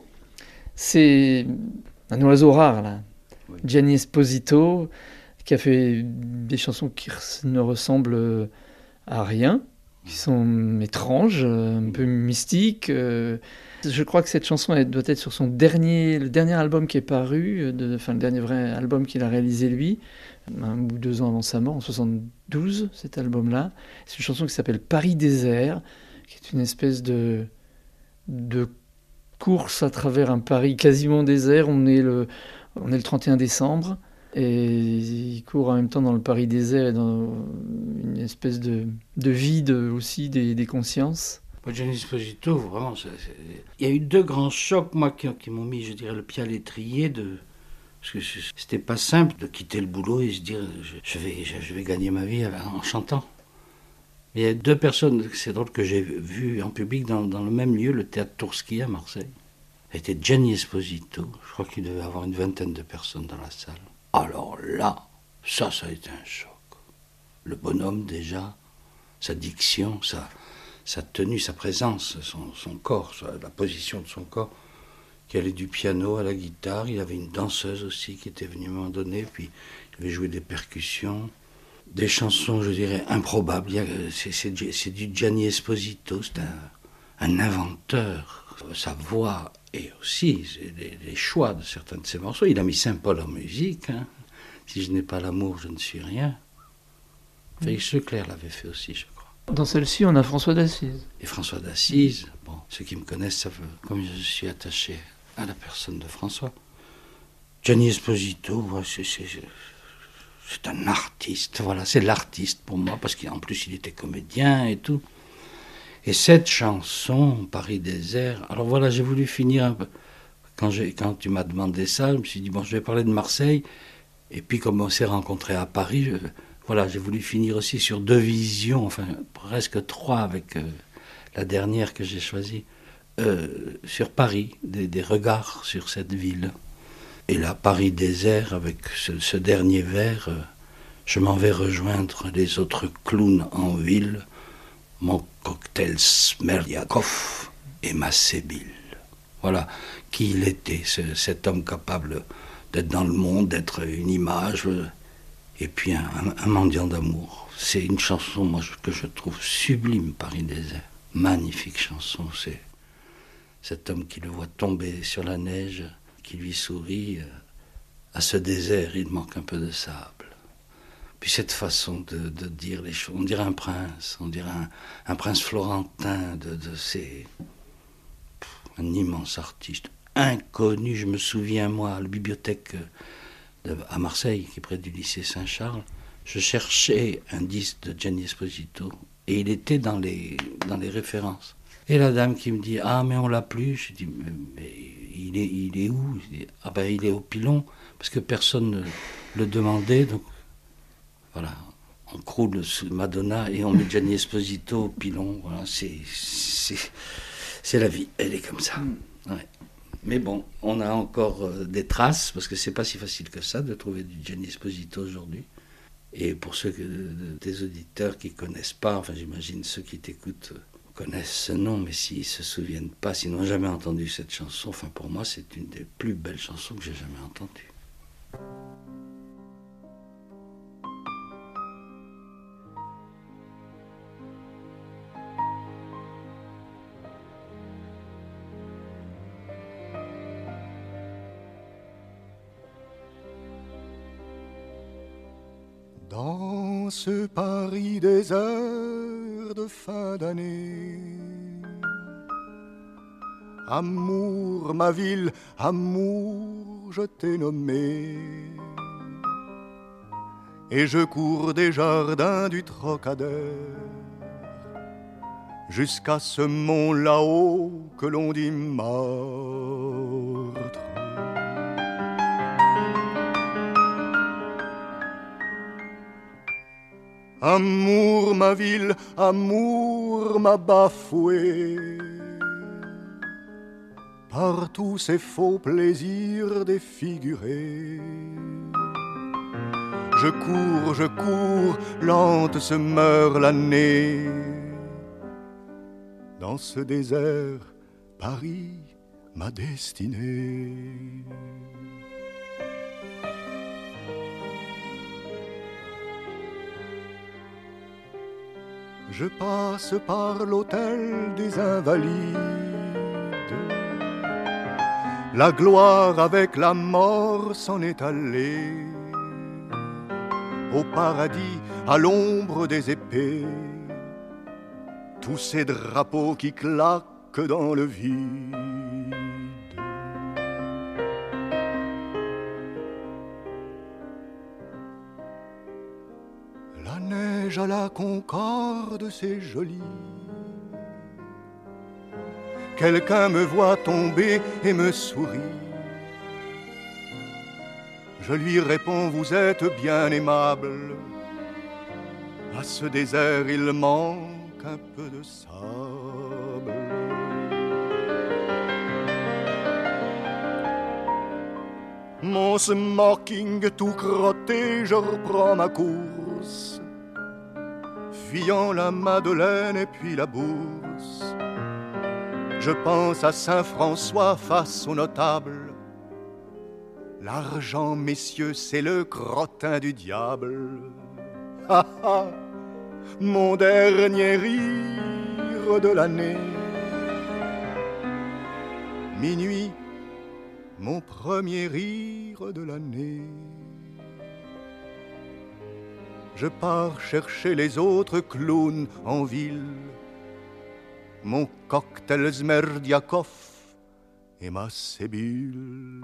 c'est un oiseau rare, là. Oui. Gianni Esposito, qui a fait des chansons qui ne ressemblent à rien, qui sont étranges, un peu mystiques. Je crois que cette chanson elle doit être sur son dernier, le dernier album qui est paru, de, enfin le dernier vrai album qu'il a réalisé lui, un ou deux ans avant sa mort, en soixante-douze, cet album-là. C'est une chanson qui s'appelle Paris désert, qui est une espèce de, de course à travers un Paris quasiment désert. On est le, on est le trente et un décembre. Et il court en même temps dans le Paris désert et dans une espèce de, de vide aussi des, des consciences. Gianni Esposito, vraiment, c'est, c'est... il y a eu deux grands chocs, moi, qui, qui m'ont mis, je dirais, le pied à l'étrier. De... Parce que c'était pas simple de quitter le boulot et se dire, je, je, vais, je, je vais gagner ma vie en chantant. Il y a deux personnes, c'est drôle, que j'ai vues en public dans, dans le même lieu, le théâtre Tourski à Marseille. C'était Gianni Esposito. Je crois qu'il devait avoir une vingtaine de personnes dans la salle. Alors là, ça, ça a été un choc. Le bonhomme, déjà, sa diction, sa, sa tenue, sa présence, son, son corps, la position de son corps, qui allait du piano à la guitare. Il avait une danseuse aussi qui était venue à un moment donné, puis il avait joué des percussions, des chansons, je dirais, improbables. C'est, c'est, c'est du Gianni Esposito, c'est un, un inventeur. Sa voix et aussi les, les choix de certains de ses morceaux. Il a mis Saint-Paul en musique. Hein. Si je n'ai pas l'amour, je ne suis rien. Félix Leclerc l'avait fait aussi, je crois. Dans celle-ci, on a François d'Assise. Et François d'Assise, bon, ceux qui me connaissent savent comme je suis attaché à la personne de François. Gianni Esposito, c'est, c'est, c'est un artiste. Voilà, c'est l'artiste pour moi, parce qu'en plus, il était comédien et tout. Et cette chanson, Paris désert, alors voilà, j'ai voulu finir un peu. Quand, j'ai, quand tu m'as demandé ça, je me suis dit, bon, je vais parler de Marseille. Et puis, comme on s'est rencontrés à Paris, je, voilà, j'ai voulu finir aussi sur deux visions, enfin, presque trois, avec euh, la dernière que j'ai choisie, euh, sur Paris, des, des regards sur cette ville. Et là, Paris désert, avec ce, ce dernier vers, euh, je m'en vais rejoindre les autres clowns en ville. Mon cocktail Smerliakov et ma sébile. Voilà qui il était, ce, cet homme capable d'être dans le monde, d'être une image, Et puis un, un, un mendiant d'amour. C'est une chanson, moi, que je trouve sublime, Paris désert. Magnifique chanson, c'est cet homme qui le voit tomber sur la neige, qui lui sourit. À ce désert, il manque un peu de sable. Puis cette façon de, de dire les choses, on dirait un prince, on dirait un, un prince florentin, de, de ces... un immense artiste, inconnu. Je me souviens, moi, à la bibliothèque de, à Marseille, qui est près du lycée Saint-Charles, je cherchais un disque de Gianni Esposito, et il était dans les, dans les références. Et la dame qui me dit « Ah, mais on l'a plus », je dis mais, « Mais il est, il est où ?» Je dis « Ah ben, il est au pilon, parce que personne ne le demandait, donc... » Voilà, on croule sous Madonna et on met Gianni Esposito au pilon. Voilà, c'est, c'est, c'est la vie, elle est comme ça. Ouais. Mais bon, on a encore euh, des traces, parce que c'est pas si facile que ça de trouver du Gianni Esposito aujourd'hui. Et pour ceux que, des auditeurs qui connaissent pas, enfin j'imagine ceux qui t'écoutent euh, connaissent ce nom, mais s'ils se souviennent pas, s'ils n'ont jamais entendu cette chanson, enfin pour moi c'est une des plus belles chansons que j'ai jamais entendues. Dans ce Paris désert de fin d'année, amour, ma ville, amour, je t'ai nommé. Et je cours des jardins du Trocadère jusqu'à ce mont là-haut que l'on dit Martre. Amour, ma ville, amour m'a bafoué par tous ces faux plaisirs défigurés. Je cours, je cours, lente se meurt l'année. Dans ce désert, Paris, ma destinée. Je passe par l'hôtel des Invalides. La gloire avec la mort s'en est allée. Au paradis, à l'ombre des épées, tous ces drapeaux qui claquent dans le vide. La neige à la Concorde, c'est joli. Quelqu'un me voit tomber et me sourit. Je lui réponds, vous êtes bien aimable. À ce désert, il manque un peu de sable. Mon smoking tout crotté, je reprends ma course, fuyant la Madeleine et puis la Bourse. Je pense à Saint-François face aux notables. L'argent, messieurs, c'est le crottin du diable. Ah ah, mon dernier rire de l'année. Minuit, mon premier rire de l'année. Je pars chercher les autres clowns en ville. Mon cocktail Zmerdiakov et ma sébule.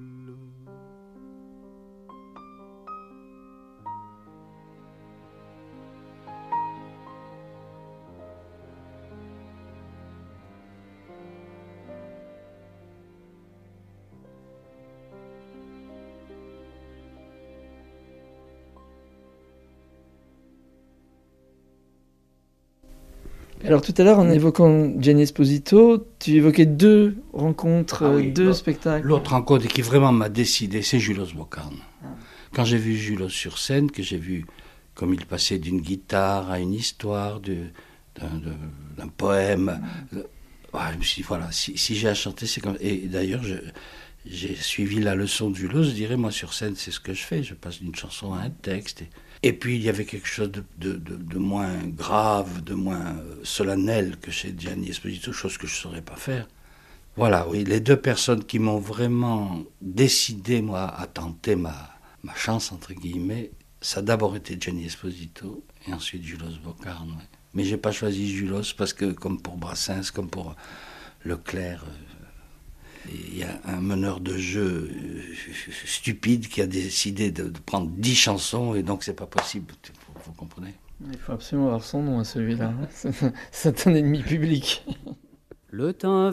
Alors tout à l'heure, en évoquant Gianni Esposito, tu évoquais deux rencontres, ah oui, deux spectacles. L'autre rencontre qui vraiment m'a décidé, c'est Julos Bocarn. Ah. Quand j'ai vu Julos sur scène, que j'ai vu comme il passait d'une guitare à une histoire, de, d'un, de, d'un poème, mm. de, ouais, je me suis dit, voilà, si, si j'ai à chanter, c'est comme... Et d'ailleurs, je, j'ai suivi la leçon de Julos, je dirais, moi sur scène, c'est ce que je fais, je passe d'une chanson à un texte. Et, et puis il y avait quelque chose de, de, de, de moins grave, de moins solennel que chez Gianni Esposito, chose que je ne saurais pas faire. Voilà, oui, les deux personnes qui m'ont vraiment décidé, moi, à tenter ma, ma chance, entre guillemets, ça a d'abord été Gianni Esposito et ensuite Julos Boccarne. Ouais. Mais je n'ai pas choisi Julos parce que, comme pour Brassens, comme pour Leclerc, il y a un meneur de jeu stupide qui a décidé de, de prendre dix chansons et donc c'est pas possible, vous, vous comprenez? Il faut absolument avoir son nom à celui-là, c'est un ennemi public. Le temps a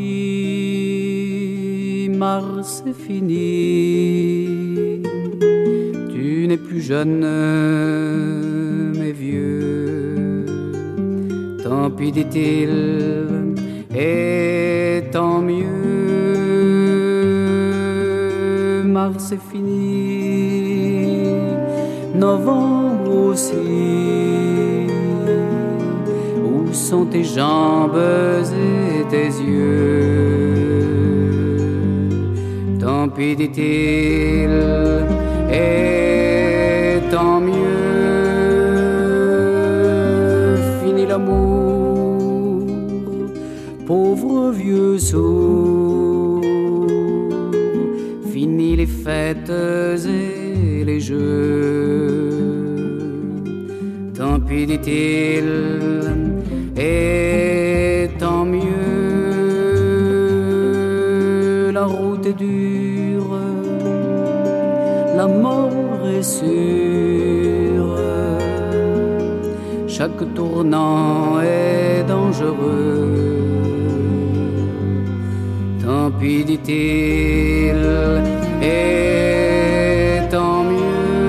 fui, Mars est fini, tu n'es plus jeune mais vieux, tant pis dit-il, et tant mieux, Mars est fini, novembre aussi, où sont tes jambes et tes yeux, tant pis dit-il, et tant mieux, fini l'amour, pauvre vieux sourd, fini les fêtes et les jeux, tant pis dit-il, et tant mieux, la route est dure, la mort est sûre, chaque tournant est dangereux, tant pis dit-il, et tant mieux.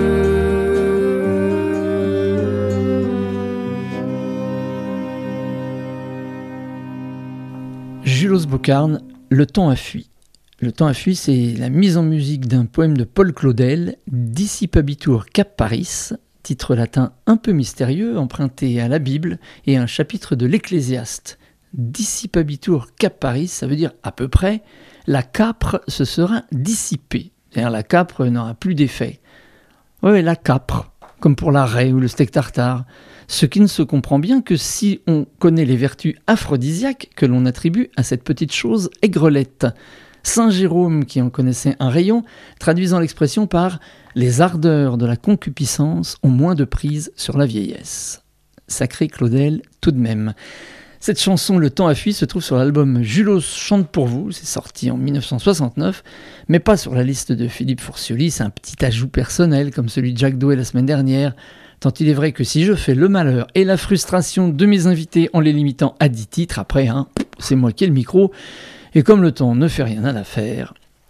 Julos Boccarne, Le temps a fui. Le temps a fui, c'est la mise en musique d'un poème de Paul Claudel, Dissipabitur cap Paris, titre latin un peu mystérieux, emprunté à la Bible et à un chapitre de l'Ecclésiaste. Dissipabitur cap Paris, ça veut dire à peu près, la capre se sera dissipée, c'est-à-dire la capre n'aura plus d'effet. Oui, la capre, comme pour la raie ou le steak tartare, ce qui ne se comprend bien que si on connaît les vertus aphrodisiaques que l'on attribue à cette petite chose aigrelette. Saint Jérôme, qui en connaissait un rayon, traduisant l'expression par « les ardeurs de la concupiscence ont moins de prise sur la vieillesse ». Sacré Claudel tout de même. Cette chanson, Le temps a fui, se trouve sur l'album Julos chante pour vous, c'est sorti en dix-neuf cent soixante-neuf, mais pas sur la liste de Philippe Forcioli, c'est un petit ajout personnel comme celui de Jacques Doué la semaine dernière, tant il est vrai que si je fais le malheur et la frustration de mes invités en les limitant à dix titres, après, hein, c'est moi qui ai le micro, et comme le temps ne fait rien à l'affaire.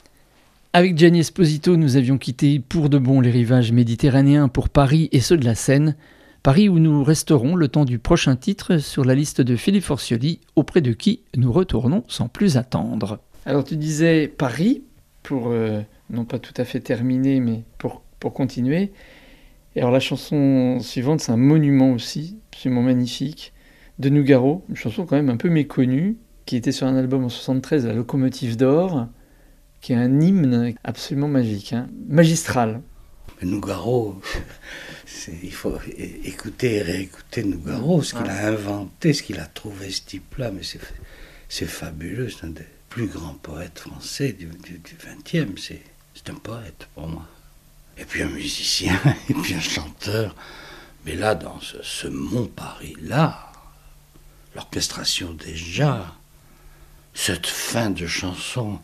Avec Gianni Esposito, nous avions quitté pour de bon les rivages méditerranéens pour Paris et ceux de la Seine, Paris où nous resterons le temps du prochain titre sur la liste de Philippe Forcioli, auprès de qui nous retournons sans plus attendre. Alors tu disais Paris, pour euh, non pas tout à fait terminer, mais pour, pour continuer. Et alors la chanson suivante, c'est un monument aussi, absolument magnifique, de Nougaro, une chanson quand même un peu méconnue, qui était sur un album en soixante-treize, La Locomotive d'Or, qui est un hymne absolument magique, hein, magistral. Nougaro, c'est, il faut écouter et réécouter Nougaro, ce qu'il a inventé, ce qu'il a trouvé ce type-là, mais c'est, c'est fabuleux, c'est un des plus grands poètes français du, du, du vingtième, c'est, c'est un poète pour moi. Et puis un musicien, et puis un chanteur. Mais là, dans ce, ce Mont Paris-là, l'orchestration déjà, cette fin de chanson,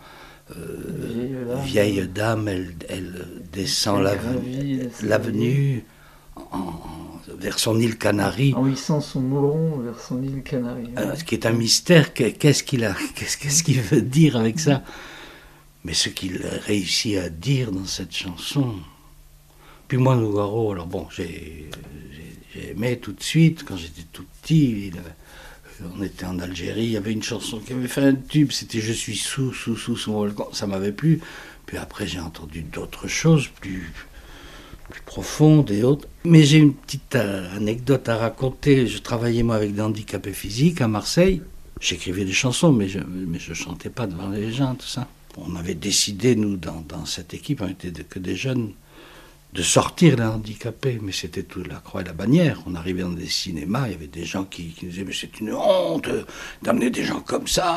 euh, vieille dame, elle, elle descend l'avenue, l'avenue en, en, vers son île Canarie. En hissant son mouron vers son île Canarie. Euh, ce qui est un mystère, qu'est-ce qu'il a, qu'est-ce, qu'est-ce qu'il veut dire avec ça? Mais ce qu'il réussit à dire dans cette chanson... Puis moi, Nougaro, alors bon, j'ai, j'ai, j'ai aimé tout de suite, quand j'étais tout petit, il avait, on était en Algérie, il y avait une chanson qui avait fait un tube, c'était « Je suis sous, sous, sous son volcan », ça m'avait plu. Puis après, j'ai entendu d'autres choses plus, plus profondes et autres. Mais j'ai une petite euh, anecdote à raconter. Je travaillais, moi, avec des handicapés physiques à Marseille. J'écrivais des chansons, mais je ne mais je chantais pas devant les gens, tout ça. on avait décidé, nous, dans, dans cette équipe, on était de, que des jeunes, de sortir les handicapés, mais c'était tout la croix et la bannière. On arrivait dans des cinémas, il y avait des gens qui, qui nous disaient « mais c'est une honte d'amener des gens comme ça ».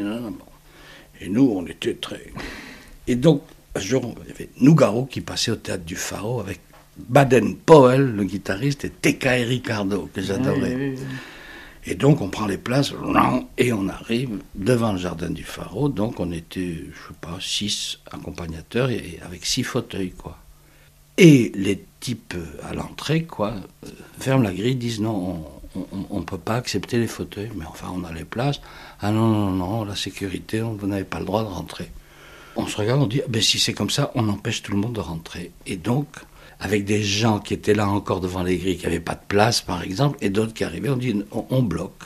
Et nous, on était très... Et donc, un jour, il y avait Nougaro qui passait au Théâtre du Pharo avec Baden-Powell, le guitariste, et T K Ricardo, que j'adorais. Oui, oui, oui. Et donc, on prend les places, et on arrive devant le jardin du Pharo. Donc, on était, je sais pas, six accompagnateurs, et avec six fauteuils, quoi. Et les types à l'entrée, quoi, ferment la grille, disent non, on ne peut pas accepter les fauteuils. Mais enfin, on a les places. Ah non, non, non, la sécurité, on, vous n'avez pas le droit de rentrer. On se regarde, on dit, ben, si c'est comme ça, on empêche tout le monde de rentrer. Et donc, avec des gens qui étaient là encore devant les grilles, qui n'avaient pas de place, par exemple, et d'autres qui arrivaient, on dit, on, on bloque.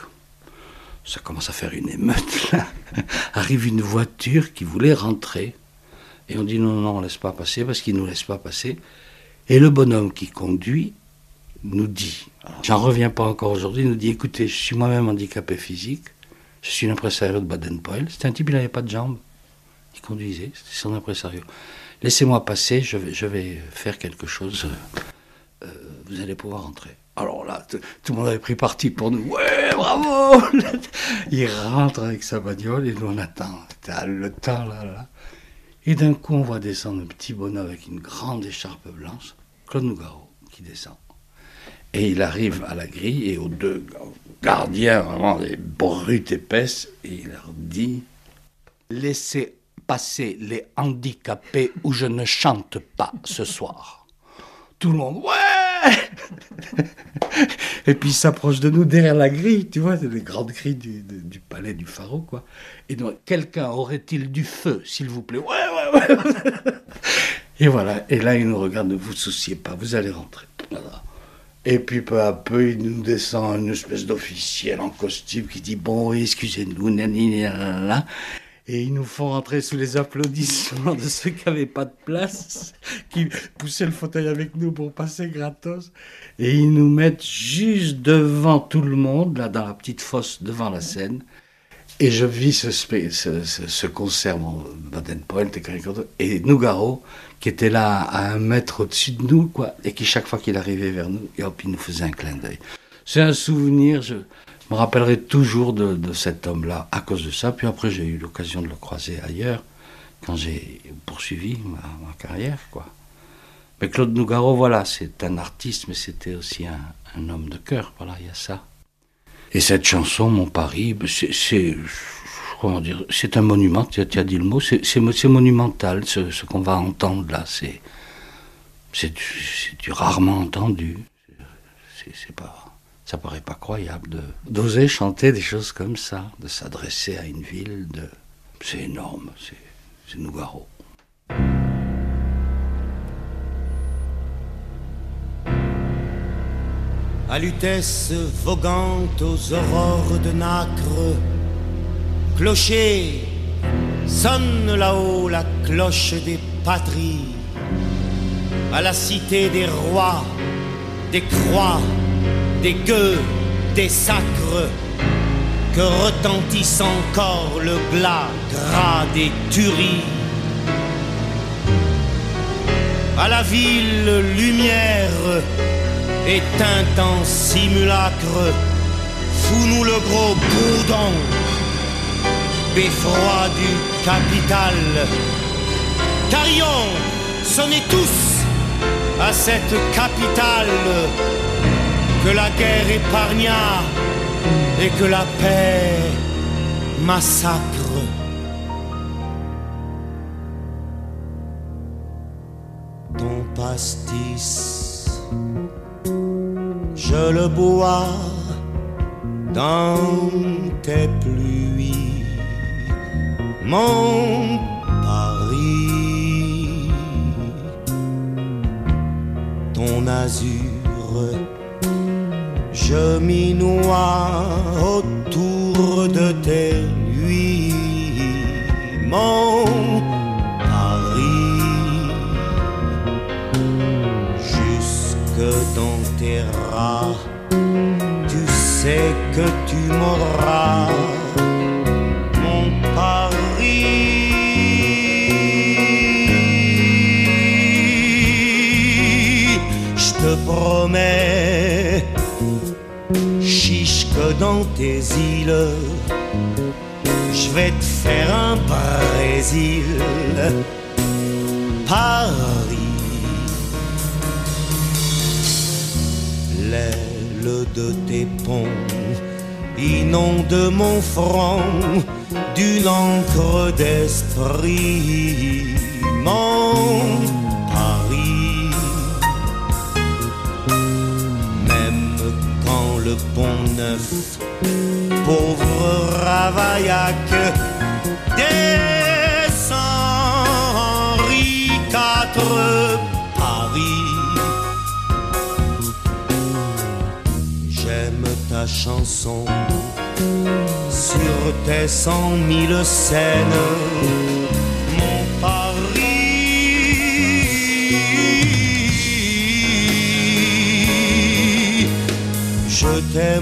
Ça commence à faire une émeute, là. Arrive une voiture qui voulait rentrer. Et on dit, non, non, on ne laisse pas passer, parce qu'il ne nous laisse pas passer. Et le bonhomme qui conduit nous dit, alors, j'en reviens pas encore aujourd'hui, nous dit, écoutez, je suis moi-même handicapé physique, je suis l'impresario de Baden-Powell. C'était un type, il n'avait pas de jambes. Il conduisait, c'était son impresario. Laissez-moi passer, je vais, je vais faire quelque chose. Euh, vous allez pouvoir rentrer. Alors là, t- tout le monde avait pris parti pour nous. Ouais, bravo. Il rentre avec sa bagnole et nous on attend. T'as le temps là, là. Et d'un coup, on voit descendre un petit bonhomme avec une grande écharpe blanche, Claude Nougaro, qui descend. Et il arrive à la grille et aux deux gardiens, vraiment des brutes épaisses, et il leur dit « Laissez passer les handicapés ou je ne chante pas ce soir. » Tout le monde « Ouais !» Et puis il s'approche de nous derrière la grille, tu vois, c'est les grandes grilles du, du, du palais du Pharo, quoi. Et donc, quelqu'un aurait-il du feu, s'il vous plaît? Ouais, ouais, ouais. Et voilà, et là il nous regarde, ne vous souciez pas, vous allez rentrer. Voilà. Et puis peu à peu, il nous descend une espèce d'officiel en costume qui dit « Bon, excusez-nous, nanani, nanana ». Et ils nous font rentrer sous les applaudissements de ceux qui n'avaient pas de place, qui poussaient le fauteuil avec nous pour passer gratos. Et ils nous mettent juste devant tout le monde, là, dans la petite fosse devant la scène. Et je vis ce, ce, ce, ce concert, bon, Baden-Powell, et Nougaro, qui était là à un mètre au-dessus de nous, quoi, et qui, chaque fois qu'il arrivait vers nous, et hop, il nous faisait un clin d'œil. C'est un souvenir, je... Je me rappellerai toujours de, de cet homme-là à cause de ça. Puis après, j'ai eu l'occasion de le croiser ailleurs, quand j'ai poursuivi ma, ma carrière, quoi. Mais Claude Nougaro, voilà, c'est un artiste, mais c'était aussi un, un homme de cœur. Voilà, il y a ça. Et cette chanson, Mon Paris, c'est, c'est, comment dire, c'est un monument, tu as, tu as dit le mot, c'est, c'est, c'est monumental, ce, ce qu'on va entendre là. C'est, c'est, du, c'est du rarement entendu. C'est, c'est pas... Ça paraît pas croyable de, d'oser chanter des choses comme ça, de s'adresser à une ville, de... c'est énorme, c'est, c'est Nougaro. À Lutèce voguante aux aurores de nacre, clocher, sonne là-haut la cloche des patries. À la cité des rois, des croix, des gueux, des sacres, que retentisse encore le glas gras des tueries. À la ville lumière, éteinte en simulacre, fous-nous le gros bourdon, beffroi du capital. Carillon, sonnez tous à cette capitale que la guerre épargna et que la paix massacre. Ton pastis, je le bois dans tes pluies, mon Paris, ton azur. Je m'y noie autour de tes nuits, mon Paris, jusque dans tes rats, tu sais que tu m'auras, mon Paris. promets, chiche que dans tes îles, je vais te faire un Brésil, Paris. L'aile de tes ponts inonde mon front d'une encre d'esprit, mon Paris. Même quand le pont neuf, pauvre Ravaillac, descend Henri quatre, Paris. J'aime ta chanson sur tes cent mille scènes, mon Paris. Je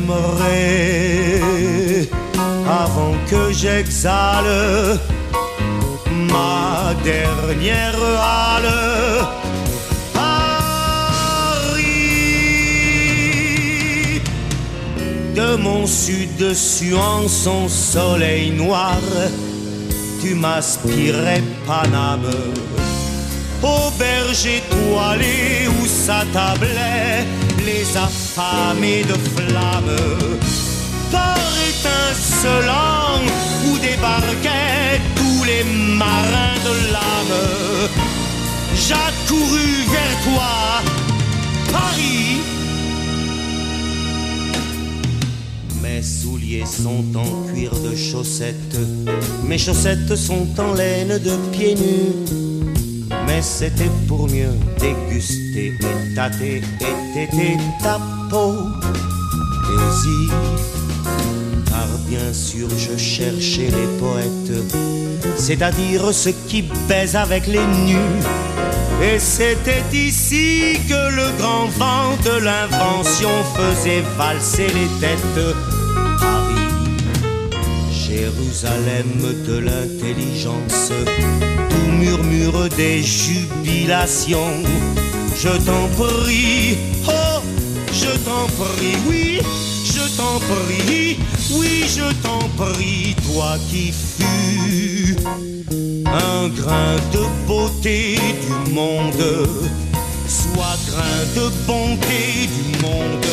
t'aimerai avant que j'exhale ma dernière halle. De mon sud suant son soleil noir, tu m'aspirais Paname, auberge étoilée où s'attablaient les affamés de flammes, port étincelant où débarquaient tous les marins de l'âme. J'accourus vers toi, Paris. Mes souliers sont en cuir de chaussettes, mes chaussettes sont en laine de pieds nus. Mais c'était pour mieux déguster et tâter et téter ta peau, désir. Car bien sûr je cherchais les poètes, c'est-à-dire ceux qui baisent avec les nus. Et c'était ici que le grand vent de l'invention faisait valser les têtes. Paris, Jérusalem de l'intelligence, tout murmure des jubilations. Je t'en prie, oh, je t'en prie, oui, je t'en prie, oui, je t'en prie, toi qui fus un grain de beauté du monde, sois grain de bonté du monde.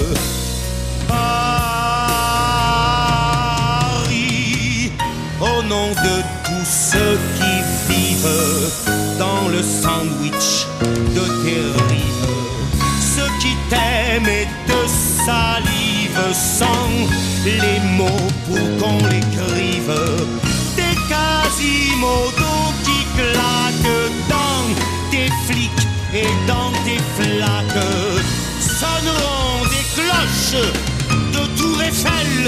Paris, au nom de tous ceux qui vivent dans le sandwich de tes rives, ceux qui t'aiment et de salive sans les mots pour qu'on l'écrive. Des Quasimodo qui claquent dans tes flics et dans tes flaques, sonneront des cloches de Tour Eiffel.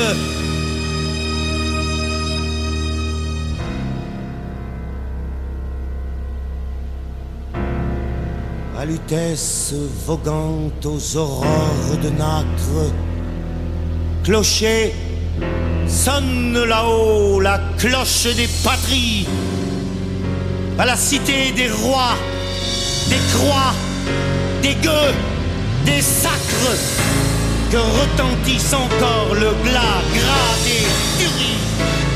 À Lutèce voguant aux aurores de nacre, clocher, sonne là-haut la cloche des patries. À la cité des rois, des croix, des gueux, des sacres, que retentisse encore le glas gras des furies.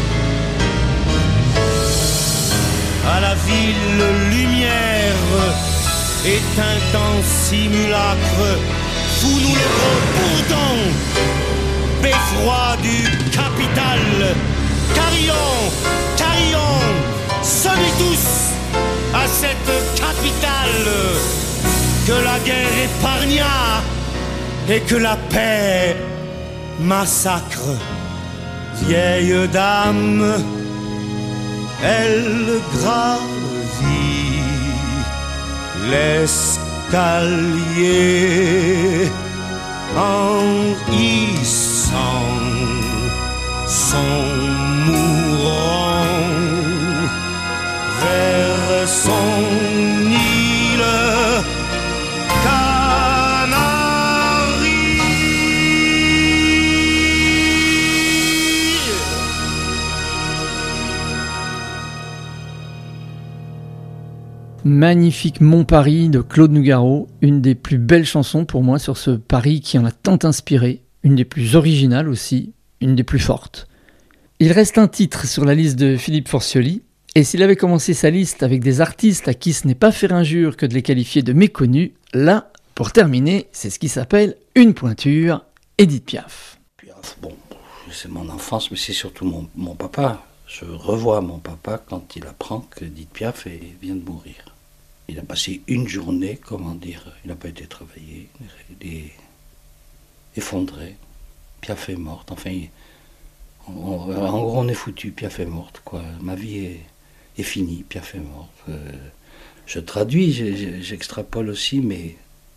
À la ville lumière, éteinte en simulacre, fous-nous le gros bourdon, beffroi du capital. Carillon, carillon, sonnez tous à cette capitale que la guerre épargna et que la paix massacre. Vieille dame, elle gravit l'escalier en hissant son mourant vers son île Canarie. Magnifique Mon Paris de Claude Nougaro, une des plus belles chansons pour moi sur ce Paris qui en a tant inspiré, une des plus originales aussi, une des plus fortes. Il reste un titre sur la liste de Philippe Forcioli, et s'il avait commencé sa liste avec des artistes à qui ce n'est pas faire injure que de les qualifier de méconnus, là, pour terminer, c'est ce qui s'appelle une pointure, Édith Piaf. Piaf, bon, c'est mon enfance, mais c'est surtout mon, mon papa. Je revois mon papa quand il apprend que Édith Piaf est, vient de mourir. Il a passé une journée, comment dire, il n'a pas été travaillé, il est effondré. Piaf est morte, enfin, il, on, en gros on est foutu, Piaf est morte, quoi. Ma vie est, est finie, Piaf est morte. Euh, je traduis, j'extrapole aussi, mais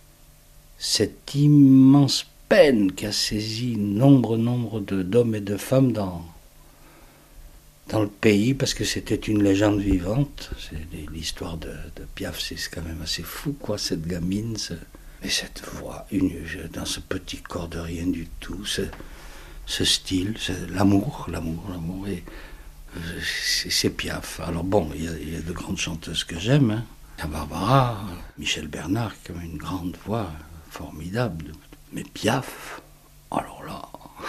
cette immense peine qui a saisi nombre, nombre de, d'hommes et de femmes dans... dans le pays, parce que c'était une légende vivante. C'est l'histoire de, de Piaf, c'est quand même assez fou, quoi, cette gamine. Ce, et cette voix, une, dans ce petit corps de rien du tout, ce, ce style, l'amour, l'amour, l'amour. Et c'est Piaf. Alors bon, il y, a, il y a de grandes chanteuses que j'aime. Hein. Il y a Barbara, Michel Bernard, qui a une grande voix formidable. Mais Piaf, alors là,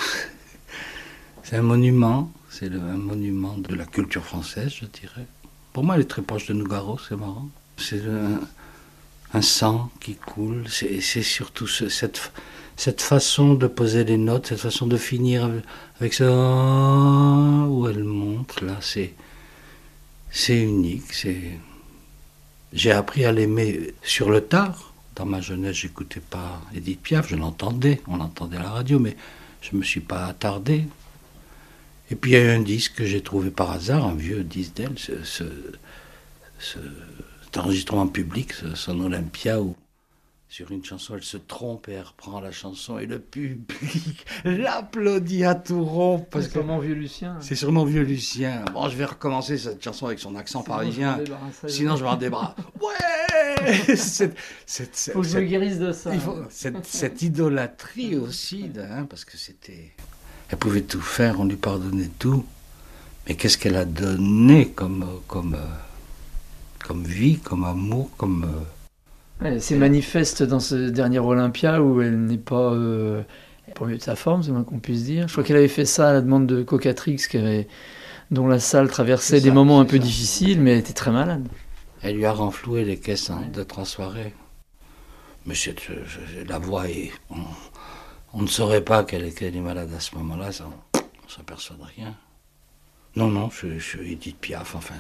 c'est un monument. C'est le, un monument de la culture française, je dirais. Pour moi, elle est très proche de Nougaro, c'est marrant. C'est un, un sang qui coule. C'est, c'est surtout ce, cette, cette façon de poser les notes, cette façon de finir avec ce oh, où elle monte. Là, c'est, c'est unique. C'est... J'ai appris à l'aimer sur le tard. Dans ma jeunesse, j'écoutais pas Édith Piaf, je l'entendais, on l'entendait à la radio, mais je me suis pas attardé. Et puis il y a eu un disque que j'ai trouvé par hasard, un vieux disque d'elle, ce, ce, ce, cet enregistrement public, ce, son Olympia, où sur une chanson elle se trompe et elle reprend la chanson et le public l'applaudit à tout rompre. Parce c'est que sur mon vieux Lucien. C'est sur mon vieux Lucien. Bon, je vais recommencer cette chanson avec son accent Sinon, parisien. Je Sinon je vais en débarrasser. Ouais c'est, c'est, c'est, faut que je me guérisse de ça. Il faut, cette, cette idolâtrie aussi, hein, parce que c'était... Elle pouvait tout faire, on lui pardonnait tout. Mais qu'est-ce qu'elle a donné comme, comme, comme vie, comme amour, comme... Ouais, c'est manifeste dans ce dernier Olympia où elle n'est pas, euh, pas au mieux de sa forme, c'est le moins qu'on puisse dire. Je crois qu'elle avait fait ça à la demande de Cocatrix, qui avait, dont la salle traversait c'est des ça, moments un peu ça. difficiles, mais elle était très malade. Elle lui a renfloué les caisses hein, Ouais. de trois soirées. Mais c'est, c'est, la voix est... On, on ne saurait pas qu'elle, qu'elle est malade à ce moment-là, ça, on ne s'aperçoit de rien. Non, non, je, je Édith Piaf, enfin...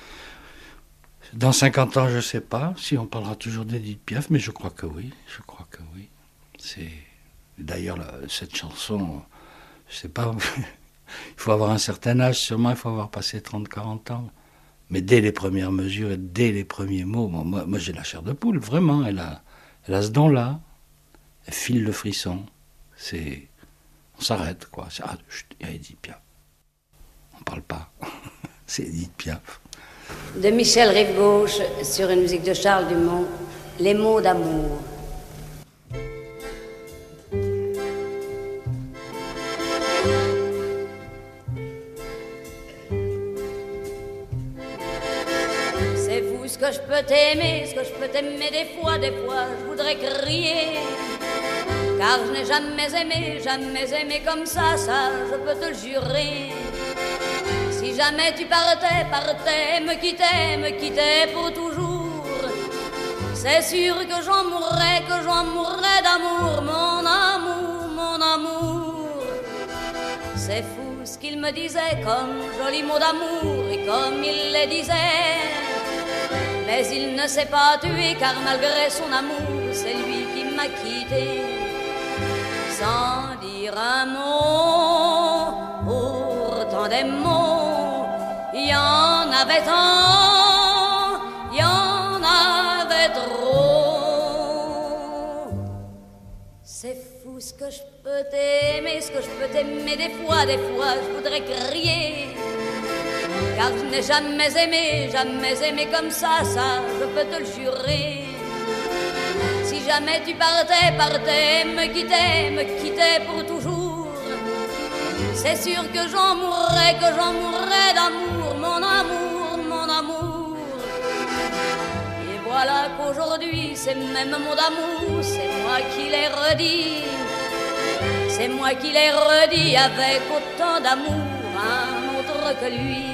Dans cinquante ans, je ne sais pas si on parlera toujours d'Édith Piaf, mais je crois que oui, je crois que oui. C'est... D'ailleurs, la, cette chanson, je ne sais pas, il faut avoir un certain âge, sûrement il faut avoir passé trente à quarante ans. Mais dès les premières mesures et dès les premiers mots, moi, moi, moi j'ai la chair de poule, vraiment, elle a, elle a ce don-là, elle file le frisson, c'est... On s'arrête, quoi. C'est, ah, chut, il y a Édith Piaf. On ne parle pas, c'est Édith Piaf. De Michel Rive-Gauche, sur une musique de Charles Dumont, Les mots d'amour. C'est fou ce que je peux t'aimer, ce que je peux t'aimer des fois, des fois je voudrais crier. Car je n'ai jamais aimé, jamais aimé comme ça, ça je peux te le jurer. Si jamais tu partais, partais, me quittais, me quittais pour toujours, c'est sûr que j'en mourrais, que j'en mourrais d'amour, mon amour, mon amour. C'est fou ce qu'il me disait comme jolis mots d'amour et comme il les disait. Mais il ne s'est pas tué car malgré son amour, c'est lui qui m'a quitté. Sans dire un mot, pourtant des mots, il y en avait tant, il y en avait trop. C'est fou ce que je peux t'aimer, ce que je peux t'aimer des fois, des fois je voudrais crier. Car je n'ai jamais aimé, jamais aimé comme ça, ça je peux te le jurer. Si jamais tu partais, partais, me quittais, me quittais pour toujours, c'est sûr que j'en mourrais, que j'en mourrais d'amour, mon amour, mon amour. voilà qu'aujourd'hui ces mêmes mots d'amour, c'est moi qui les redis. C'est moi qui les redis avec autant d'amour, un autre que lui.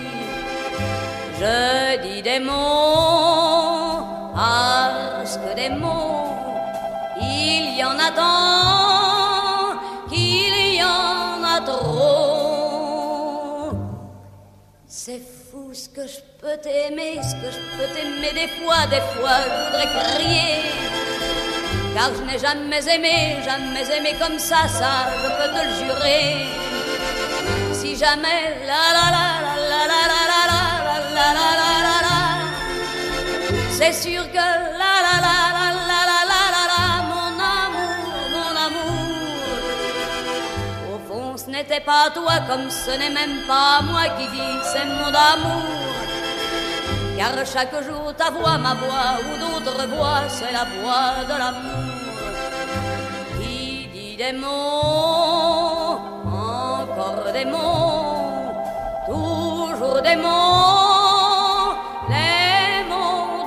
Je dis des mots, parce que des mots, il y en a tant, qu'il y en a trop. C'est fou ce que je peux t'aimer, ce que je peux t'aimer des fois, des fois je voudrais crier. Car je n'ai jamais aimé, jamais aimé comme ça, ça je peux te le jurer. Si jamais la la la la la la la la la la la la la la, c'est sûr que la la la la la la la la la, mon amour, mon amour. Au fond ce n'était pas toi, comme ce n'est même pas moi qui dis ces mots d'amour. Car chaque jour ta voix, ma voix ou d'autres voix, c'est la voix de l'amour. Qui dit des mots, encore des mots, toujours des mots, les mots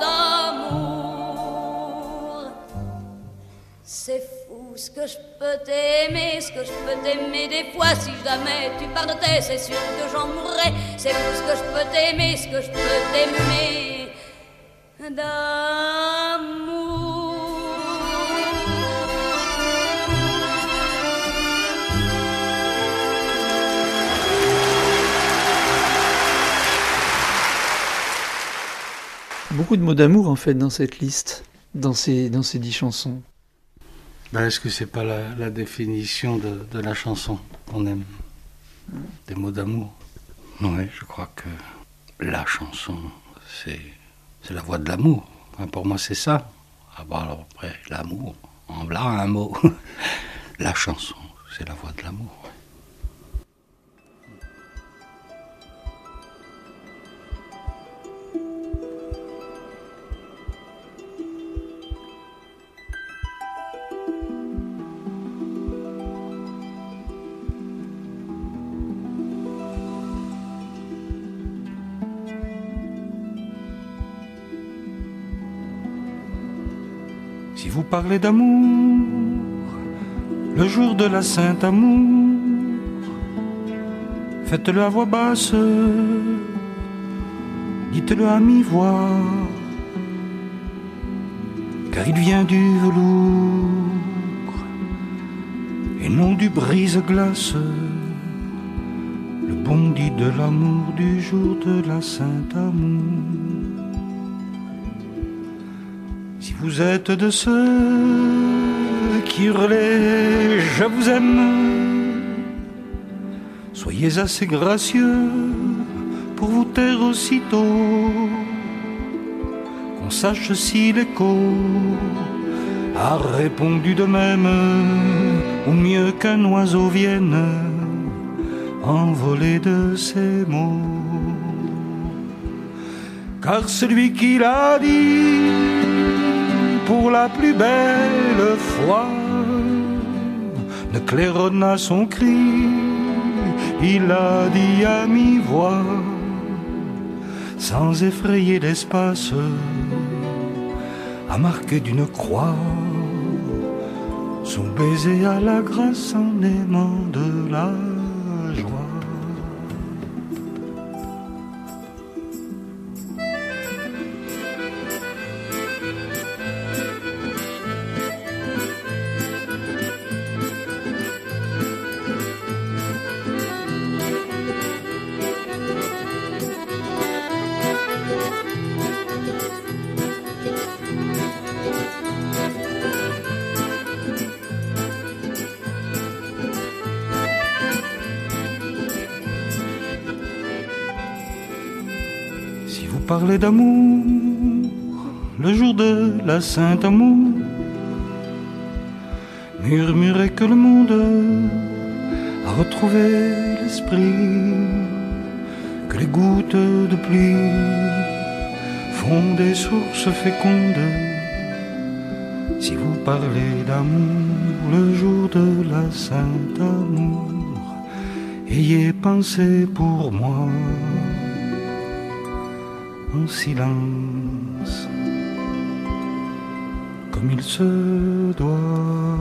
d'amour. C'est fou ce que je peux t'aimer, ce que je peux t'aimer des fois. Si jamais tu partais, c'est sûr que j'en mourrais. C'est fou ce que je peux t'aimer, ce que je peux t'aimer d'amour. Beaucoup de mots d'amour en fait dans cette liste, dans ces, dans ces dix chansons. Ben, est-ce que c'est pas la, la définition de, de la chanson qu'on aime? Des mots d'amour. Oui, je crois que la chanson, c'est, c'est la voix de l'amour. Enfin, pour moi, c'est ça. Ah bon, alors après, l'amour, en voilà un mot. La chanson, c'est la voix de l'amour. Si vous parlez d'amour, le jour de la Sainte Amour, faites-le à voix basse, dites-le à mi-voix, car il vient du velours et non du brise-glace, le bondi de l'amour du jour de la Sainte Amour. Si vous êtes de ceux qui hurlez « Je vous aime », soyez assez gracieux pour vous taire aussitôt, qu'on sache si l'écho a répondu de même, ou mieux qu'un oiseau vienne envoler de ses mots. Car celui qui l'a dit pour la plus belle fois ne claironna son cri, il a dit à mi-voix, sans effrayer l'espace, à marquer d'une croix son baiser à la grâce en aimant de la joie. Parler d'amour, le jour de la Sainte Amour, murmurer que le monde a retrouvé l'esprit, que les gouttes de pluie font des sources fécondes. Si vous parlez d'amour, le jour de la Sainte Amour, ayez pensé pour moi en silence comme il se doit.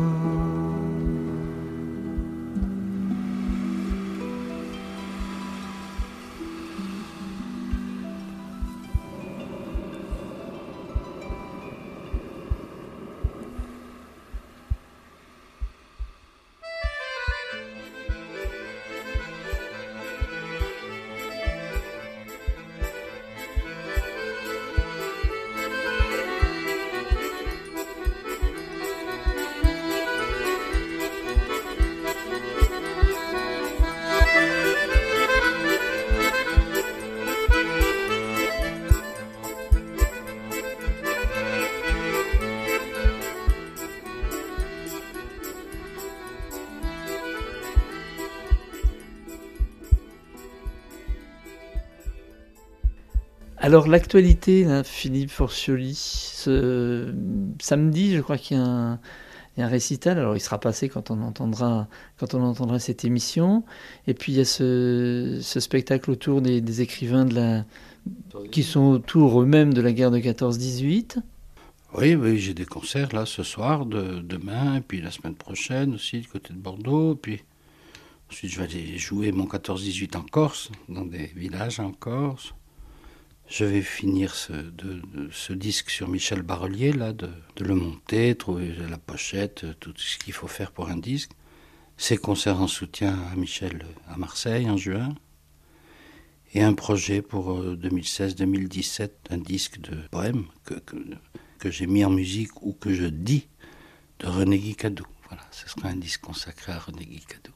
Alors l'actualité, là, Philippe Forcioli, ce samedi, je crois qu'il y a un, il y a un récital. Alors il sera passé quand on entendra, quand on entendra cette émission. Et puis il y a ce, ce spectacle autour des, des écrivains de la, qui sont autour eux-mêmes de la guerre de quatorze dix-huit. Oui, oui, j'ai des concerts là ce soir, de, demain, et puis la semaine prochaine aussi du côté de Bordeaux. Puis ensuite je vais aller jouer mon quatorze dix-huit en Corse, dans des villages en Corse. Je vais finir ce, de, de, ce disque sur Michel Barrelier, là, de, de le monter, trouver la pochette, tout ce qu'il faut faire pour un disque. Ces concerts en soutien à Michel à Marseille en juin. Et un projet pour deux mille seize deux mille dix-sept, un disque de poèmes que, que, que j'ai mis en musique ou que je dis de René Guicadou. Voilà, ce sera un disque consacré à René Guicadou.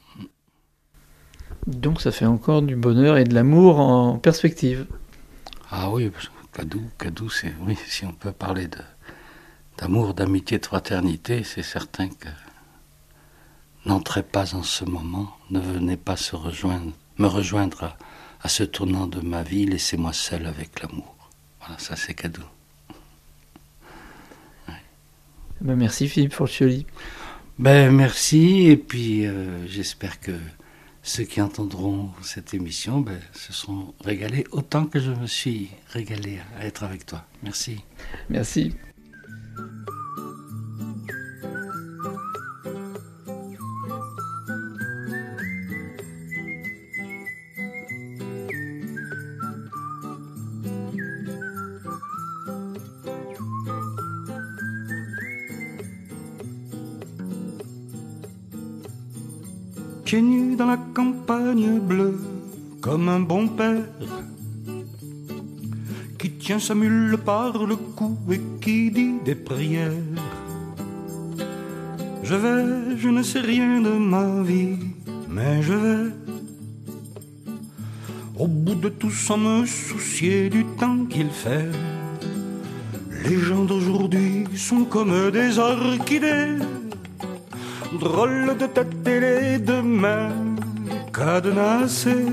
Donc ça fait encore du bonheur et de l'amour en perspective. Ah oui, Cadou, Cadou, c'est, oui, si on peut parler de, d'amour, d'amitié, de fraternité, c'est certain que n'entrez pas en ce moment, ne venez pas se rejoindre, me rejoindre à, à ce tournant de ma vie, laissez-moi seul avec l'amour. Voilà, ça c'est Cadou. Ouais. Ben merci Philippe Forcioli. Ben merci, et puis euh, j'espère que ceux qui entendront cette émission ben, se seront régalés autant que je me suis régalé à être avec toi. Merci. Merci. Pieds nus dans la campagne bleue, comme un bon père qui tient sa mule par le cou et qui dit des prières. Je vais, je ne sais rien de ma vie, mais je vais au bout de tout sans me soucier du temps qu'il fait. Les gens d'aujourd'hui sont comme des orchidées, drôle de tête et les deux mains cadenassées.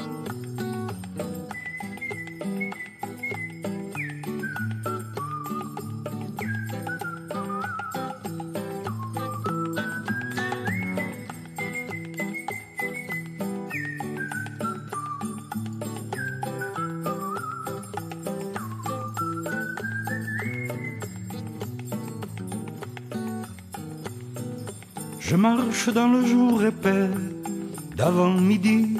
Je marche dans le jour épais d'avant midi,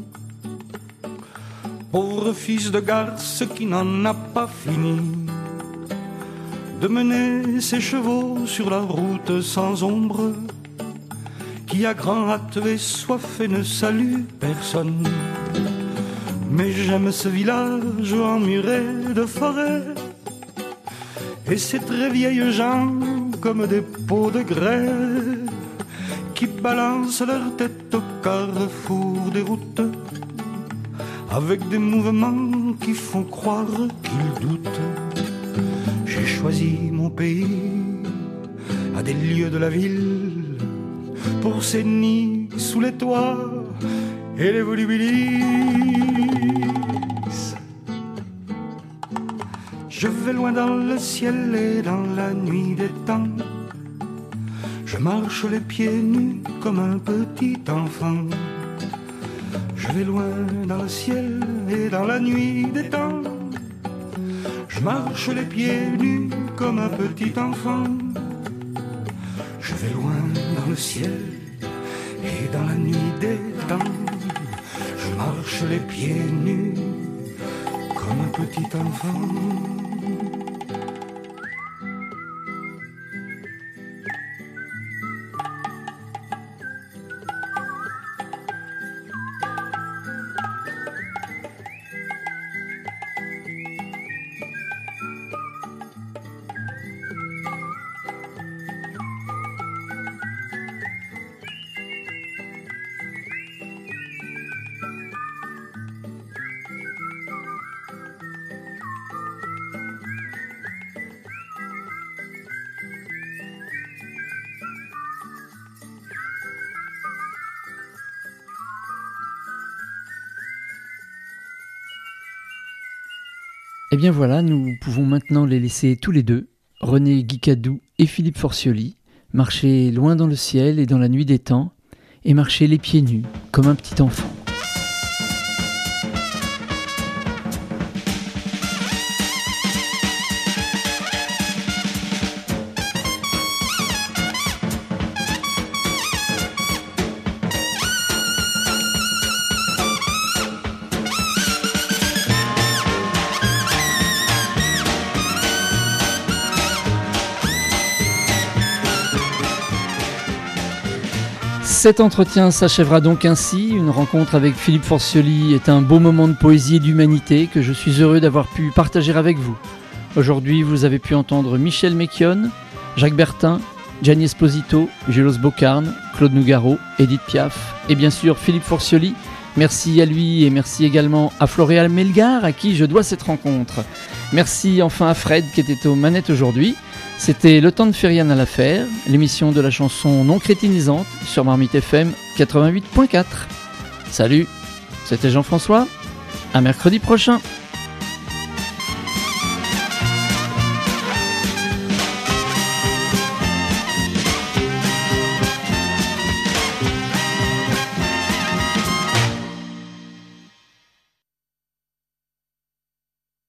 pauvre fils de garce qui n'en a pas fini de mener ses chevaux sur la route sans ombre, qui a grand hâte et soif et ne salue personne. Mais j'aime ce village emmuré de forêt et ces très vieilles gens comme des pots de grès qui balancent leur tête au carrefour des routes avec des mouvements qui font croire qu'ils doutent. J'ai choisi mon pays à des lieux de la ville pour ses nids sous les toits et les volubilis. Je vais loin dans le ciel et dans la nuit des temps. Je marche les pieds nus comme un petit enfant. Je vais loin dans le ciel et dans la nuit des temps. Je marche les pieds nus comme un petit enfant. Je vais loin dans le ciel et dans la nuit des temps. Je marche les pieds nus comme un petit enfant. Et bien voilà, nous pouvons maintenant les laisser tous les deux, René Guicadou et Philippe Forcioli, marcher loin dans le ciel et dans la nuit des temps, et marcher les pieds nus, comme un petit enfant. Cet entretien s'achèvera donc ainsi. Une rencontre avec Philippe Forcioli est un beau moment de poésie et d'humanité que je suis heureux d'avoir pu partager avec vous. Aujourd'hui, vous avez pu entendre Michel Méquione, Jacques Bertin, Gianni Esposito, Julos Bocarne, Claude Nougaro, Edith Piaf et bien sûr Philippe Forcioli. Merci à lui et merci également à Floréal Melgar à qui je dois cette rencontre. Merci enfin à Fred qui était aux manettes aujourd'hui. C'était Le Temps ne fait rien à l'affaire, l'émission de la chanson non crétinisante sur Marmite F M quatre-vingt-huit point quatre. Salut, c'était Jean-François, à mercredi prochain.